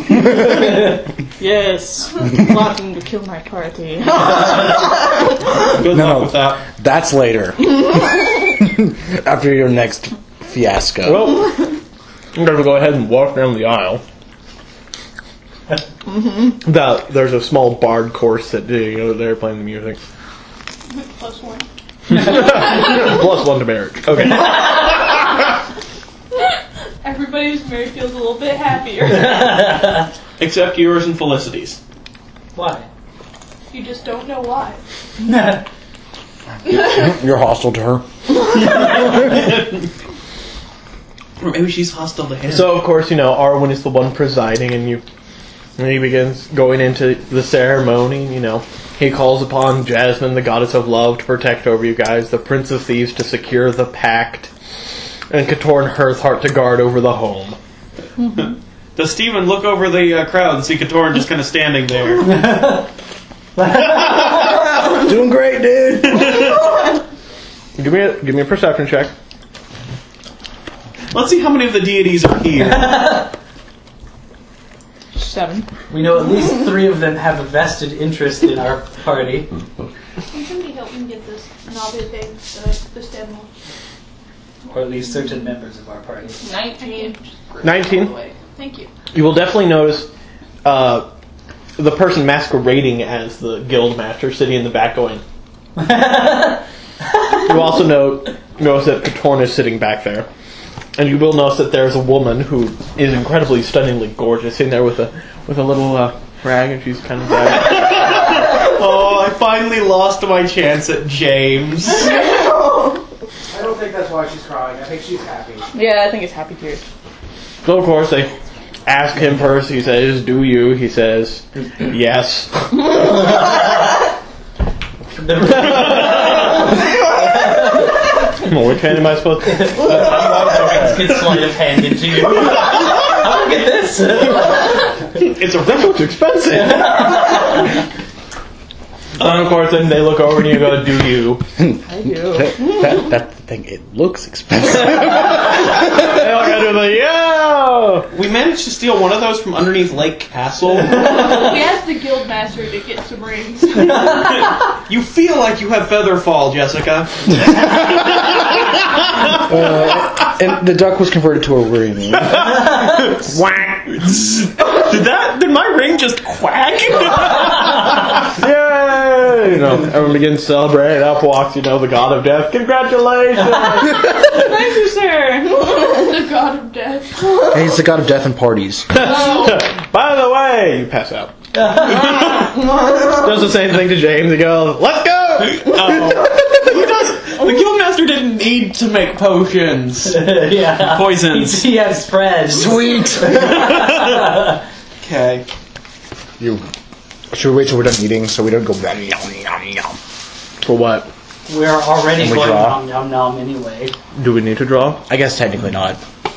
Yes. Plotting to kill my party. Good No, luck no. with that. That's later. After your next fiasco. Well, I'm going to go ahead and walk down the aisle. Mm-hmm. The, there's a small bard course that you know, they're playing the music. Plus one. Plus one to marriage. Okay. Everybody's married feels a little bit happier. Except yours and Felicity's. Why? You just don't know why. You're hostile to her. Or maybe she's hostile to him. So, of course, you know, Arwen is the one presiding, and you, and he begins going into the ceremony, you know. He calls upon Jasmine, the goddess of love, to protect over you guys, the Prince of Thieves to secure the pact, and Kator and Hearthheart to guard over the home. Does Steven look over the uh, crowd and see Katoran just kind of standing there? Doing great, dude. Give me a give me a perception check. Let's see how many of the deities are here. Seven. We know at least three of them have a vested interest in our party. Can somebody help me get this Navi thing, the, the stem one? Or at least certain members of our party. Nineteen. Nineteen. Thank you. You will definitely notice uh, the person masquerading as the guild master sitting in the back going. You also note, notice that Katorn is sitting back there. And you will notice that there's a woman who is incredibly stunningly gorgeous sitting there with a with a little uh, rag, and she's kind of like, Oh, I finally lost my chance at James. I don't think that's why she's crying. I think she's happy. Yeah, I think it's happy tears. So of course they ask him first. He says, "Do you?" He says, "Yes." Well, which hand am I supposed to? Get sleight of hand into you. Look at this. It's a that looks expensive. And of course, then they look over and you go, "Do you?" I do. That, that, that's the thing. It looks expensive. They all gotta do the yeah. We managed to steal one of those from underneath Lake Castle. We asked the guild Master to get some rings. You feel like you have feather fall, Jessica. Uh, and the duck was converted to a ring. Quack. Did that? Did my ring just quack? Yay! You know, everyone begins to celebrate. Up walks, you know, the god of death. Congratulations! Thank you, sir. The god of death. Hey, he's the god of death and parties. By the way, you pass out. Does the same thing to James. He goes, "Let's go!" Oh. He does. The guildmaster didn't need to make potions. Yeah. Poisons. He has friends. Sweet. Okay. You. Should we wait till we're done eating so we don't go yum yum yum yum? For what? We're already Can we going draw? nom nom nom anyway. Do we need to draw? I guess technically not.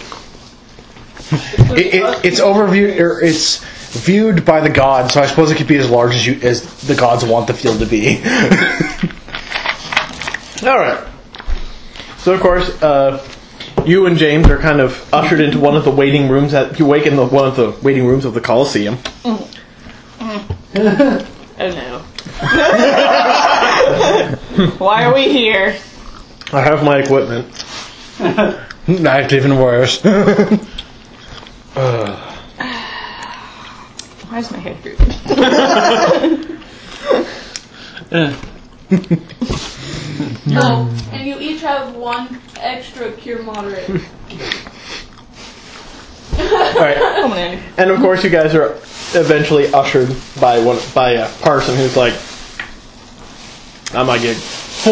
it, it, it's overviewed. Or it's viewed by the gods, so I suppose it could be as large as you as the gods want the field to be. All right. So of course, uh, you and James are kind of ushered into one of the waiting rooms. At you wake in the, one of the waiting rooms of the Colosseum. Oh no. Why are we here? I have my equipment. Not even worse. Why's my head hurt? Oh, and you each have one extra cure moderate. All right. Come on, Andy. And of course, you guys are eventually ushered by one by a person who's like, "Not my gig."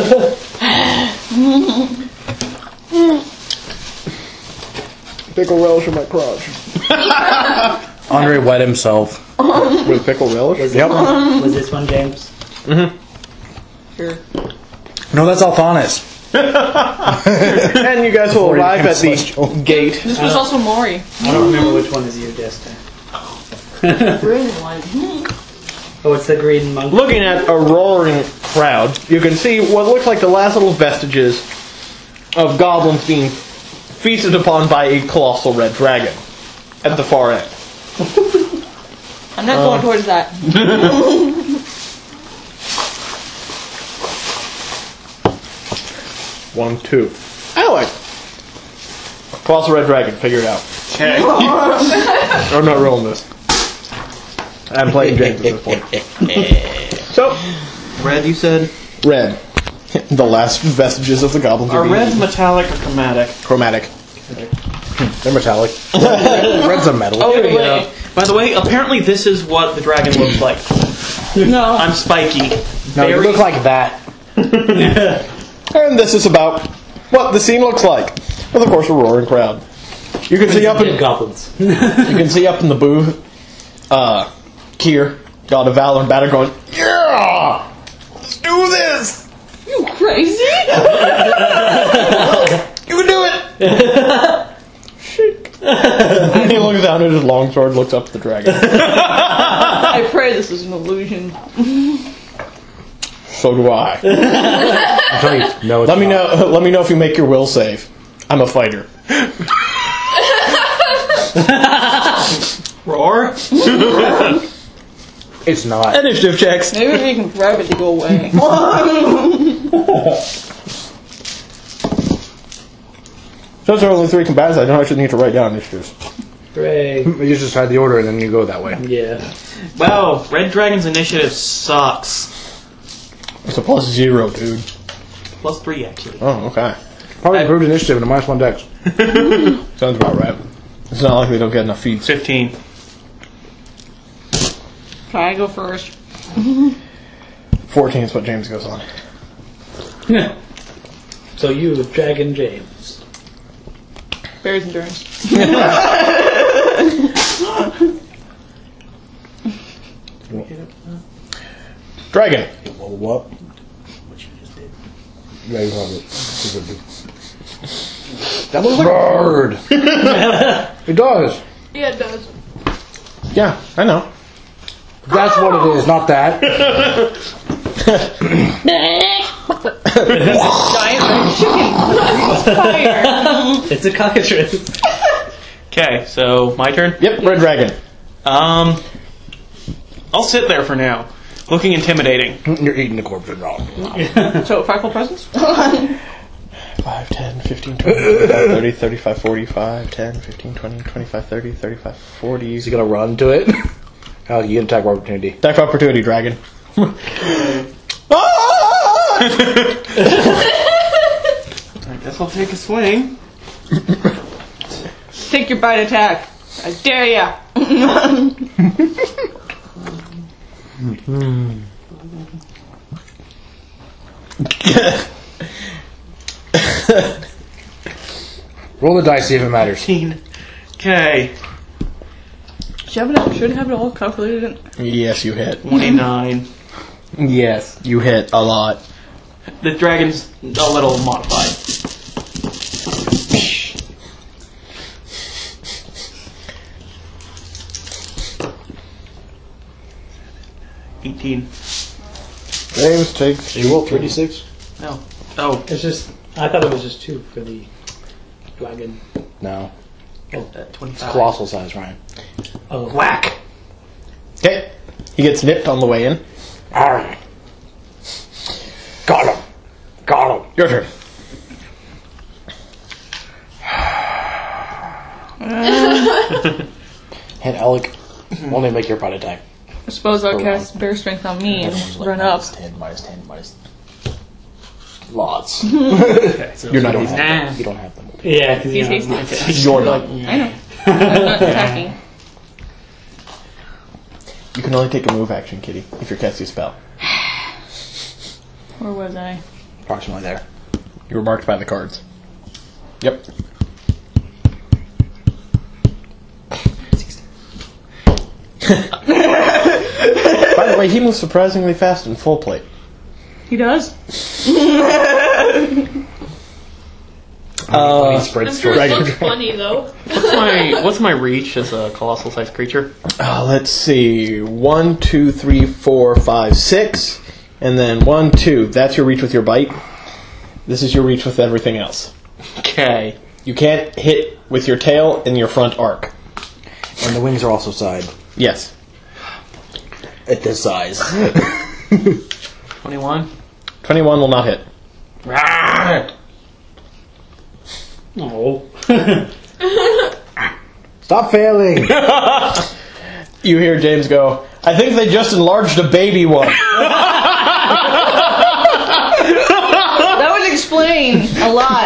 Pickle relish in my crotch. Andre wet himself. With pickle relish? Was, Yep. this one, was this one James? Sure. No, that's Althanis. And you guys will Before you arrive became at the celestial. gate. This was also Maury. I don't remember which one is you, Jessica. Green one. Oh, it's the green monkey. Looking at a roaring crowd, you can see what looks like the last little vestiges of goblins being feasted upon by a colossal red dragon at the far end. I'm not going towards that. One, two. Alec! Colossal red dragon, figure it out. Okay. I'm not rolling this. I'm playing James at this point. So, Red, you said? red. The last vestiges of the goblins Are being reds metallic or chromatic? chromatic. They're metallic. Red's a metal. Oh, yeah. By the way, apparently this is what the dragon looks like. No. I'm spiky. No, you Very- look like that. And this is about what the scene looks like. With, of course, a roaring crowd. You can see up in goblins. you can see up in the booth, uh, Kier, God of Valor and Banner going, "Yeah, let's do this. You crazy? You can do it." Shake. And he looks down at his longsword, looks up at the dragon. I pray this is an illusion. So do I. I'll tell you, no, it's Let me not. know. Let me know if you make your will save. I'm a fighter. Roar? It's not. Initiative checks. Maybe we can grab it to go away. Since there are only three combatants, I don't actually need to write down initiatives. Hooray. You just decide the order and then you go that way. Yeah. Wow, Red Dragon's initiative sucks. It's a plus zero, dude. Plus three, actually. Oh, okay. Probably improved initiative and a minus one dex. Sounds about right. It's not like we don't get enough feeds. fifteen. Can I go first? fourteen is what James goes on. So you, Dragon James. Bear's endurance. Dragon. What? Yeah, you have it. That looks like a bird. It does. Yeah, it does. Yeah, I know. That's what it is, not that. Giant red chicken. Fire. It's a cockatrice. Okay, so my turn? Yep, Red Dragon. Um, I'll sit there for now, looking intimidating. You're eating the corpse raw. So, five full presents? five, ten, fifteen, twenty, twenty-five, thirty, thirty-five, forty, five, ten, fifteen, twenty, twenty-five, thirty, thirty-five, forty. Is he gonna run to it? Oh, you get attack of opportunity. Attack of opportunity, dragon. I guess I'll take a swing. Take your bite attack. I dare ya. Roll the dice, see if it matters. Okay. Should have it, should have it all calculated in. Yes, you hit. twenty-nine. Yes, you hit a lot. The dragon's a little modified. eighteen. James takes. You roll three d six? No. Oh. It's just, I thought it was just two for the dragon. No. Uh, It's twenty-five. colossal size, Ryan. Oh, Whack! Okay. He gets nipped on the way in. Arr. Got him. Got him. Your turn. Hit Alec. Only make your bite attack. I suppose I'll Go cast bear strength on me and Everyone's like, run up. minus ten, minus ten, minus lots. Okay, so You're not You don't easy. have Nah. them. You don't have them. yeah, because He's you hasty. know, You're not. I know. I'm not attacking. You can only take a move action, Kitty, if you're casting a spell. Where was I? Approximately there. You were marked by the cards. Yep. By the way, he moves surprisingly fast in full plate. He does? Uh, spread I'm sure story. it looks funny though. What's my what's my reach as a colossal sized creature? uh, let's see. One, two, three, four, five, six. And then one, two. That's your reach with your bite. This is your reach with everything else. Okay. You can't hit with your tail in your front arc. And the wings are also side. Yes. At this size. Twenty-one. twenty-one will not hit. oh. Stop failing! You hear James go, I think they just enlarged a baby one. That would explain a lot.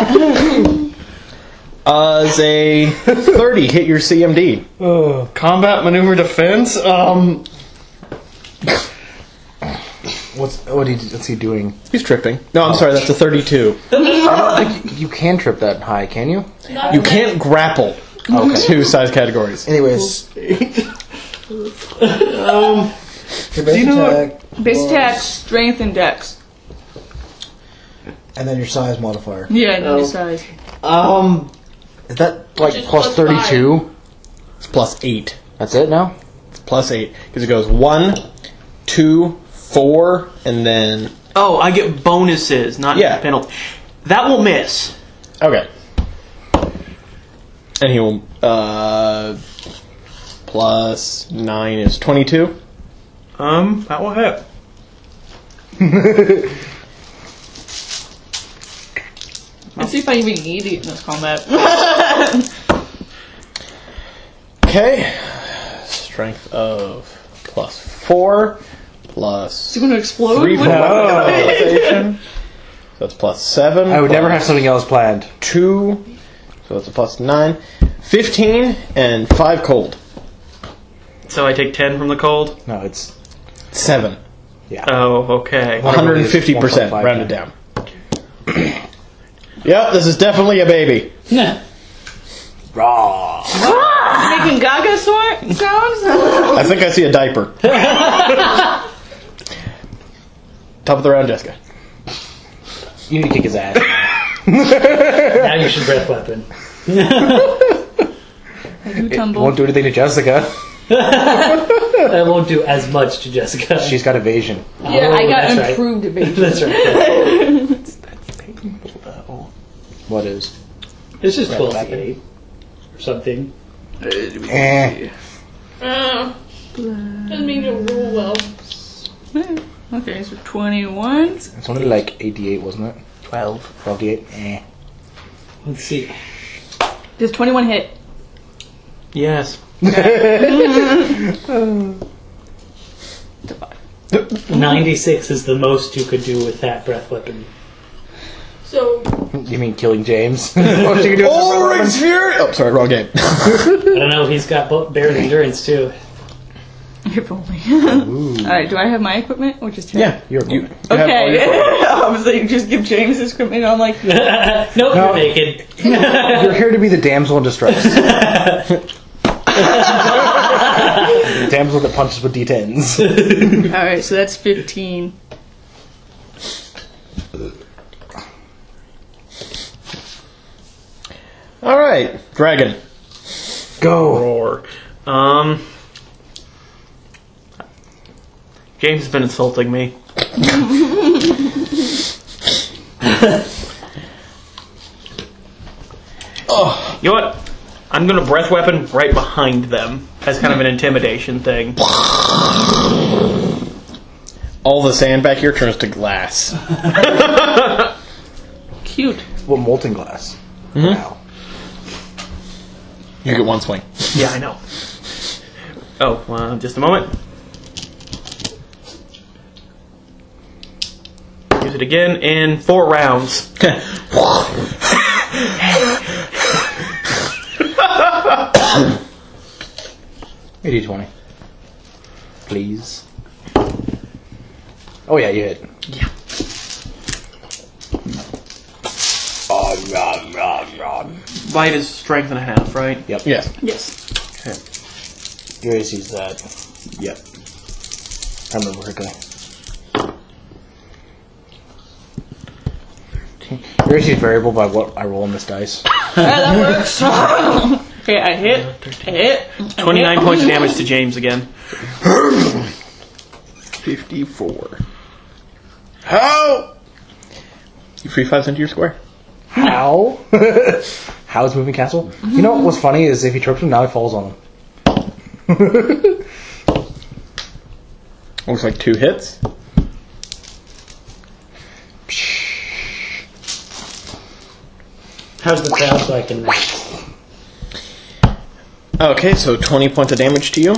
Uh, is a thirty hit your C M D? Oh, combat maneuver defense. Um. What's what he, what's he doing? He's tripping. No, I'm sorry, that's a thirty-two. I don't think you can trip that high, can you? Not You that- can't grapple two size categories. Anyways, Um. your base you know what? attack, Base attack, strength, and dex. and then your size modifier. Yeah, and then Oh. your size. Um. Is that like Which is plus plus thirty-two? It's plus eight. That's it now? It's plus eight. Because it goes one, two, four, and then... Oh, I get bonuses, not Yeah. penalty. That will miss. Okay. And he will... Uh, plus nine is twenty-two. Um. That will hit. Let's see if I even need it in this combat. Okay. Strength of plus four, plus Is it going to explode? three for What- weapon. So that's plus seven. I would never have plus something else planned. two. So that's a plus nine. Fifteen and five cold. So I take ten from the cold. No, it's Seven. Oh, okay. one hundred fifty percent one point five rounded down. Yep, this is definitely a baby. raw. Making gaga sort sounds? I think I see a diaper. Top of the round, Jessica. You need to kick his ass. Now you should breath weapon. I do It tumble. won't do anything to Jessica. I won't do as much to Jessica. She's got evasion. Yeah, Oh, I got that's right. improved evasion. That's right. What is? It's just Breath twelve weapon. eight or something. Eh. Uh, Doesn't mean you'll roll well. Okay, so twenty-one. It's only like eighty-eight, wasn't it? Twelve. twelve d eight? Eh. Let's see. Does twenty-one hit? Yes. ninety-six is the most you could do with that breath weapon. So, You mean killing James? What you can do with the Ulrich weapon? Fury! Oh, sorry, wrong game. I don't know if he's got bo- bear endurance too. If only. Alright, do I have my equipment? Or just him? Yeah, you're You, you, you have all your Okay. I was like, just give James his equipment. I'm like, nope, No. you're naked. You're here to be the damsel in distress. The damsel that punches with D tens. alright, so that's fifteen. Alright, Dragon. Go. Roar. Um. James has been insulting me. Oh, you know what? I'm gonna breath weapon right behind them as kind of an intimidation thing. All the sand back here turns to glass. Cute. What, molten glass? Mhm. Wow. You get one swing. Yeah, I know. Oh, uh, just a moment. Use it again in four rounds. A D twenty. Please. Oh yeah, you hit. Yeah. Oh, rah, rah, rah. Bite is strength and a half, right? Yep. Yes. Yes. Your A C's that. Yep. I remember correctly. Your A C is variable by what I roll on this dice. Yeah, that works. Okay, I hit. I hit. I twenty-nine hit. points of damage to James again. fifty-four. How? You free fives into your square. How? How's moving castle? You know what's funny is if he trips him, now he falls on him. Looks like two hits. How's the sound so I can... Okay, so twenty points of damage to you.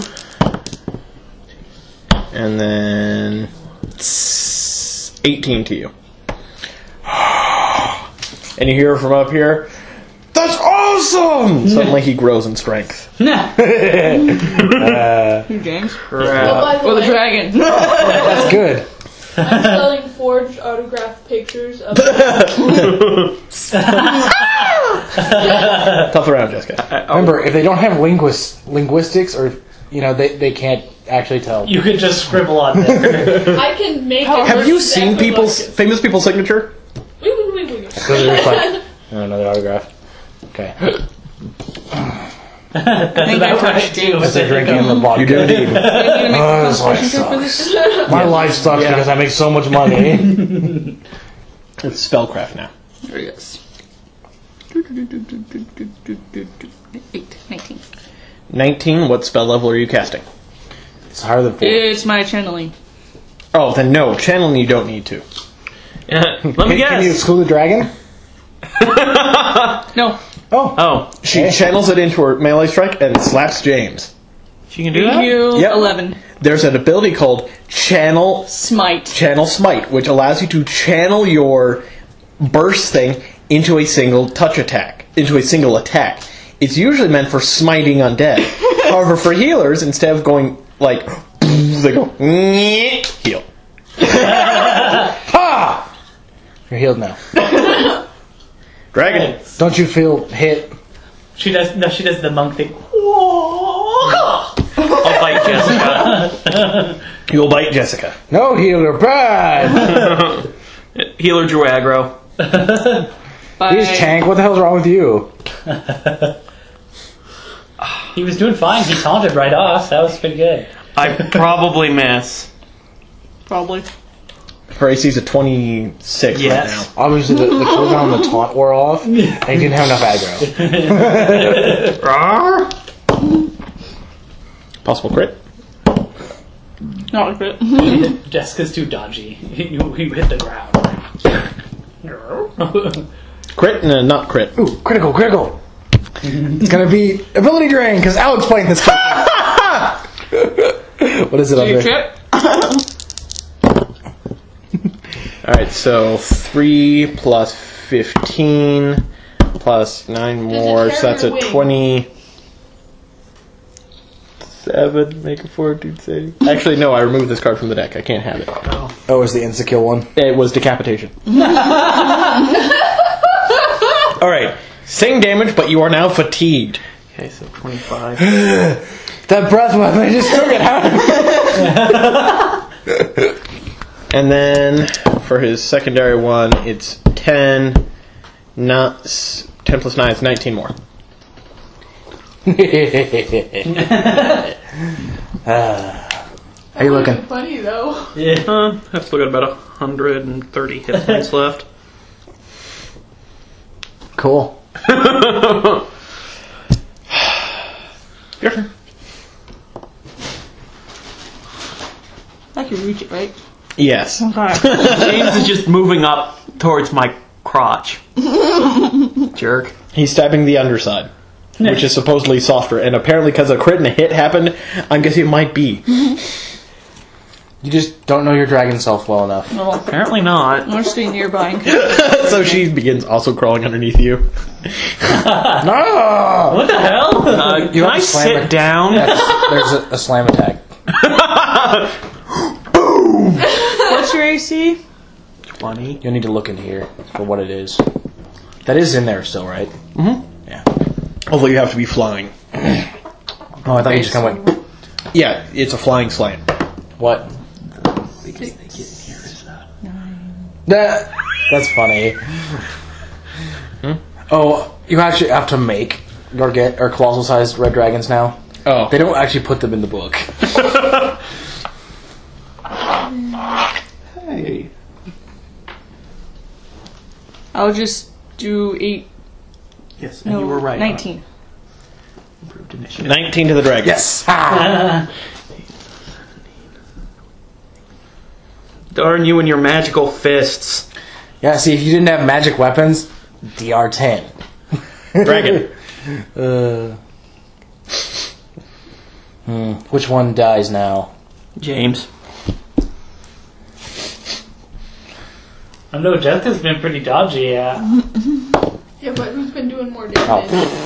And then eighteen to you. And you hear from up here, "That's awesome!" Suddenly he grows in strength. Nah. You, James. Oh, by the Or the way, dragon. That's good. I'm selling forged autographed pictures of Tough around, Jessica. Remember, if they don't have linguist linguistics, or you know, they, they can't actually tell. You could just scribble on there. I can make it Have look you seen exactly people's like it. famous people's signature? Wait, wait, wait, wait. So they're just like, oh, another autograph. Okay. I think I touched James. As they're drinking in the vodka. You do indeed. Do you need to make Oh, a this life concentration check for this? My life sucks Yeah. because I make so much money. It's spellcraft now. There he is. Eight, nineteen. nineteen, what spell level are you casting? It's higher than four. It's my channeling. Oh, then no. Channeling you don't need to. Yeah, let me Can, guess. can you exclude the dragon? No. Oh. Oh, She Hey. channels it into her melee strike and slaps James. she can do that? You Yep. eleven. There's an ability called Channel Smite. Channel Smite, which allows you to channel your burst thing into a single touch attack, into a single attack. It's usually meant for smiting undead. However, for healers, instead of going like, they go heal. Ha! You're healed now. Dragon. Don't you feel hit? She does. No, she does the monk thing. I'll bite Jessica. You'll bite Jessica. No healer, bad. Healer drew aggro. By He's tank. What the hell's wrong with you? He was doing fine. He taunted right off. That was pretty good. I probably miss. Probably. Her A C's a twenty-six Yes. right now. Obviously, the, the cooldown on the taunt wore off, and he didn't have enough aggro. Possible crit. Not like it. Jessica's too dodgy. You, you hit the ground. Crit? No, not crit. Ooh, critical, critical. It's gonna be ability drain because Alex playing this. What is it Do on you there? trip? Alright, so three plus fifteen plus nine more, so that's a win? twenty-seven. Make a fortitude save. Actually, no, I removed this card from the deck. I can't have it. Oh, it was the insta-kill one? It was decapitation. Alright, same damage, but you are now fatigued. Okay, so twenty-five. That breath weapon, I just took it out. And then for his secondary one, it's ten, not ten plus nine is nineteen more. How you looking? Funny though. Yeah, uh, I've still got about one hundred thirty hit points left. Cool. Your turn. I can reach it, right? Yes. Okay. James is just moving up towards my crotch. Jerk. He's stabbing the underside, which is supposedly softer, and apparently because a crit and a hit happened, I'm guessing it might be. You just don't know your dragon self well enough. Well, Apparently not. I'm gonna stay nearby. And So she begins also crawling underneath you. No! What the hell? Uh, You can have I to slam sit it. down? There's a, a slam attack. what's your A C? twenty. You'll need to look in here for what it is. That is in there still, right? Mm-hmm. Yeah. Although you have to be flying. Oh, I thought you just kind of went. Yeah, it's a flying slam. What? That, that's funny. Hmm? Oh, you actually have to make Garget or colossal sized red dragons now. Oh. They don't actually put them in the book. Hey. I'll just do eight. Yes, and No, you were right. nineteen. Improved initiative. nineteen to the dragon. Yes. Darn you and your magical fists. Yeah. See, if you didn't have magic weapons, D R ten. Dragon. Uh. Hmm. Which one dies now? James. I know Jessica's been pretty dodgy, yeah. Yeah, but who's been doing more damage? Oh.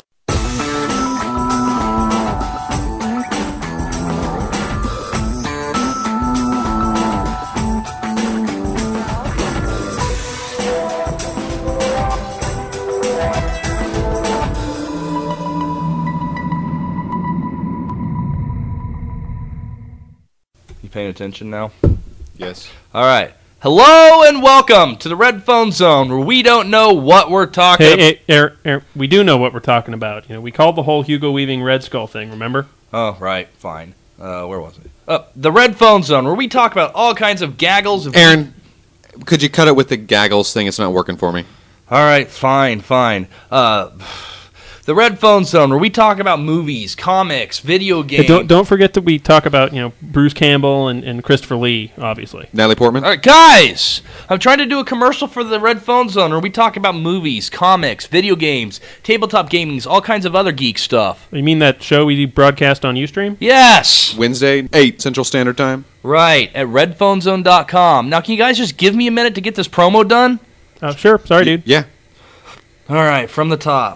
You paying attention now? Yes. All right. Hello and welcome to the Red Phone Zone, where we don't know what we're talking Hey, about. hey, er, er, we do know what we're talking about. You know, we called the whole Hugo Weaving Red Skull thing, remember? Oh, right. Fine. Uh, where was it? Uh, the Red Phone Zone, where we talk about all kinds of gaggles of... Aaron, could you cut it with the gaggles thing? It's not working for me. All right. Fine. Fine. Uh... The Red Phone Zone, where we talk about movies, comics, video games. Hey, don't don't forget that we talk about, you know, Bruce Campbell and, and Christopher Lee, obviously. Natalie Portman? All right, guys! I'm trying to do a commercial for the Red Phone Zone, where we talk about movies, comics, video games, tabletop gamings, all kinds of other geek stuff. You mean that show we broadcast on Ustream? Yes! Wednesday, eight Central Standard Time. Right, at red phone zone dot com. Now, can you guys just give me a minute to get this promo done? Oh, sure. Sorry, dude. Yeah. All right, from the top.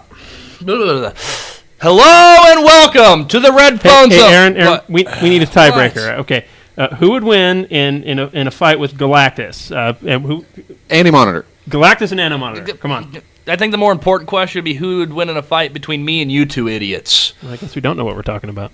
Hello and welcome to the Red Hey, Phone hey, Zone. Aaron, Aaron What? we, we need a tiebreaker. Okay. Uh, who would win in, in, a, in a fight with Galactus? Uh, and who? Anti-Monitor. Galactus and Anti-Monitor. Come on. I think the more important question would be who would win in a fight between me and you two idiots. Well, I guess we don't know what we're talking about.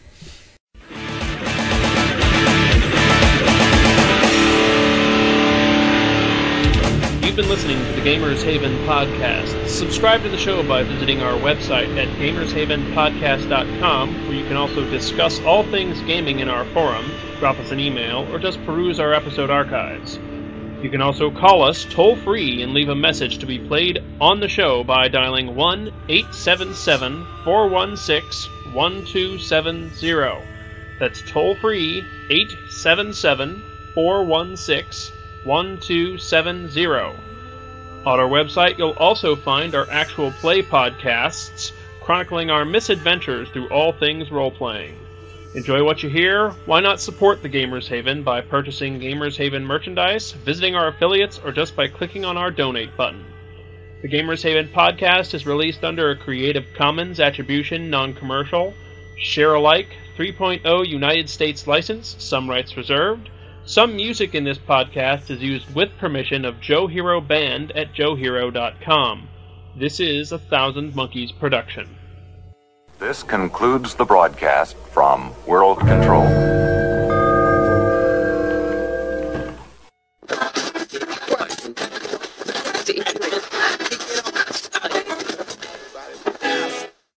You've been listening to the Gamers Haven podcast. Subscribe to the show by visiting our website at gamers haven podcast dot com, where you can also discuss all things gaming in our forum, drop us an email, or just peruse our episode archives. You can also call us toll-free and leave a message to be played on the show by dialing one eight seven seven, four one six, one two seven zero. That's toll-free eight seven seven, four one six, one two seven zero. On our website, you'll also find our actual play podcasts chronicling our misadventures through all things role-playing. Enjoy what you hear? Why not support the Gamers Haven by purchasing Gamers Haven merchandise, visiting our affiliates, or just by clicking on our donate button? The Gamers Haven podcast is released under a Creative Commons Attribution Non-Commercial, Share-alike three point oh United States license, some rights reserved. Some music in this podcast is used with permission of Joe Hero Band at joe hero dot com. This is a Thousand Monkeys production. This concludes the broadcast from World Control. Deep.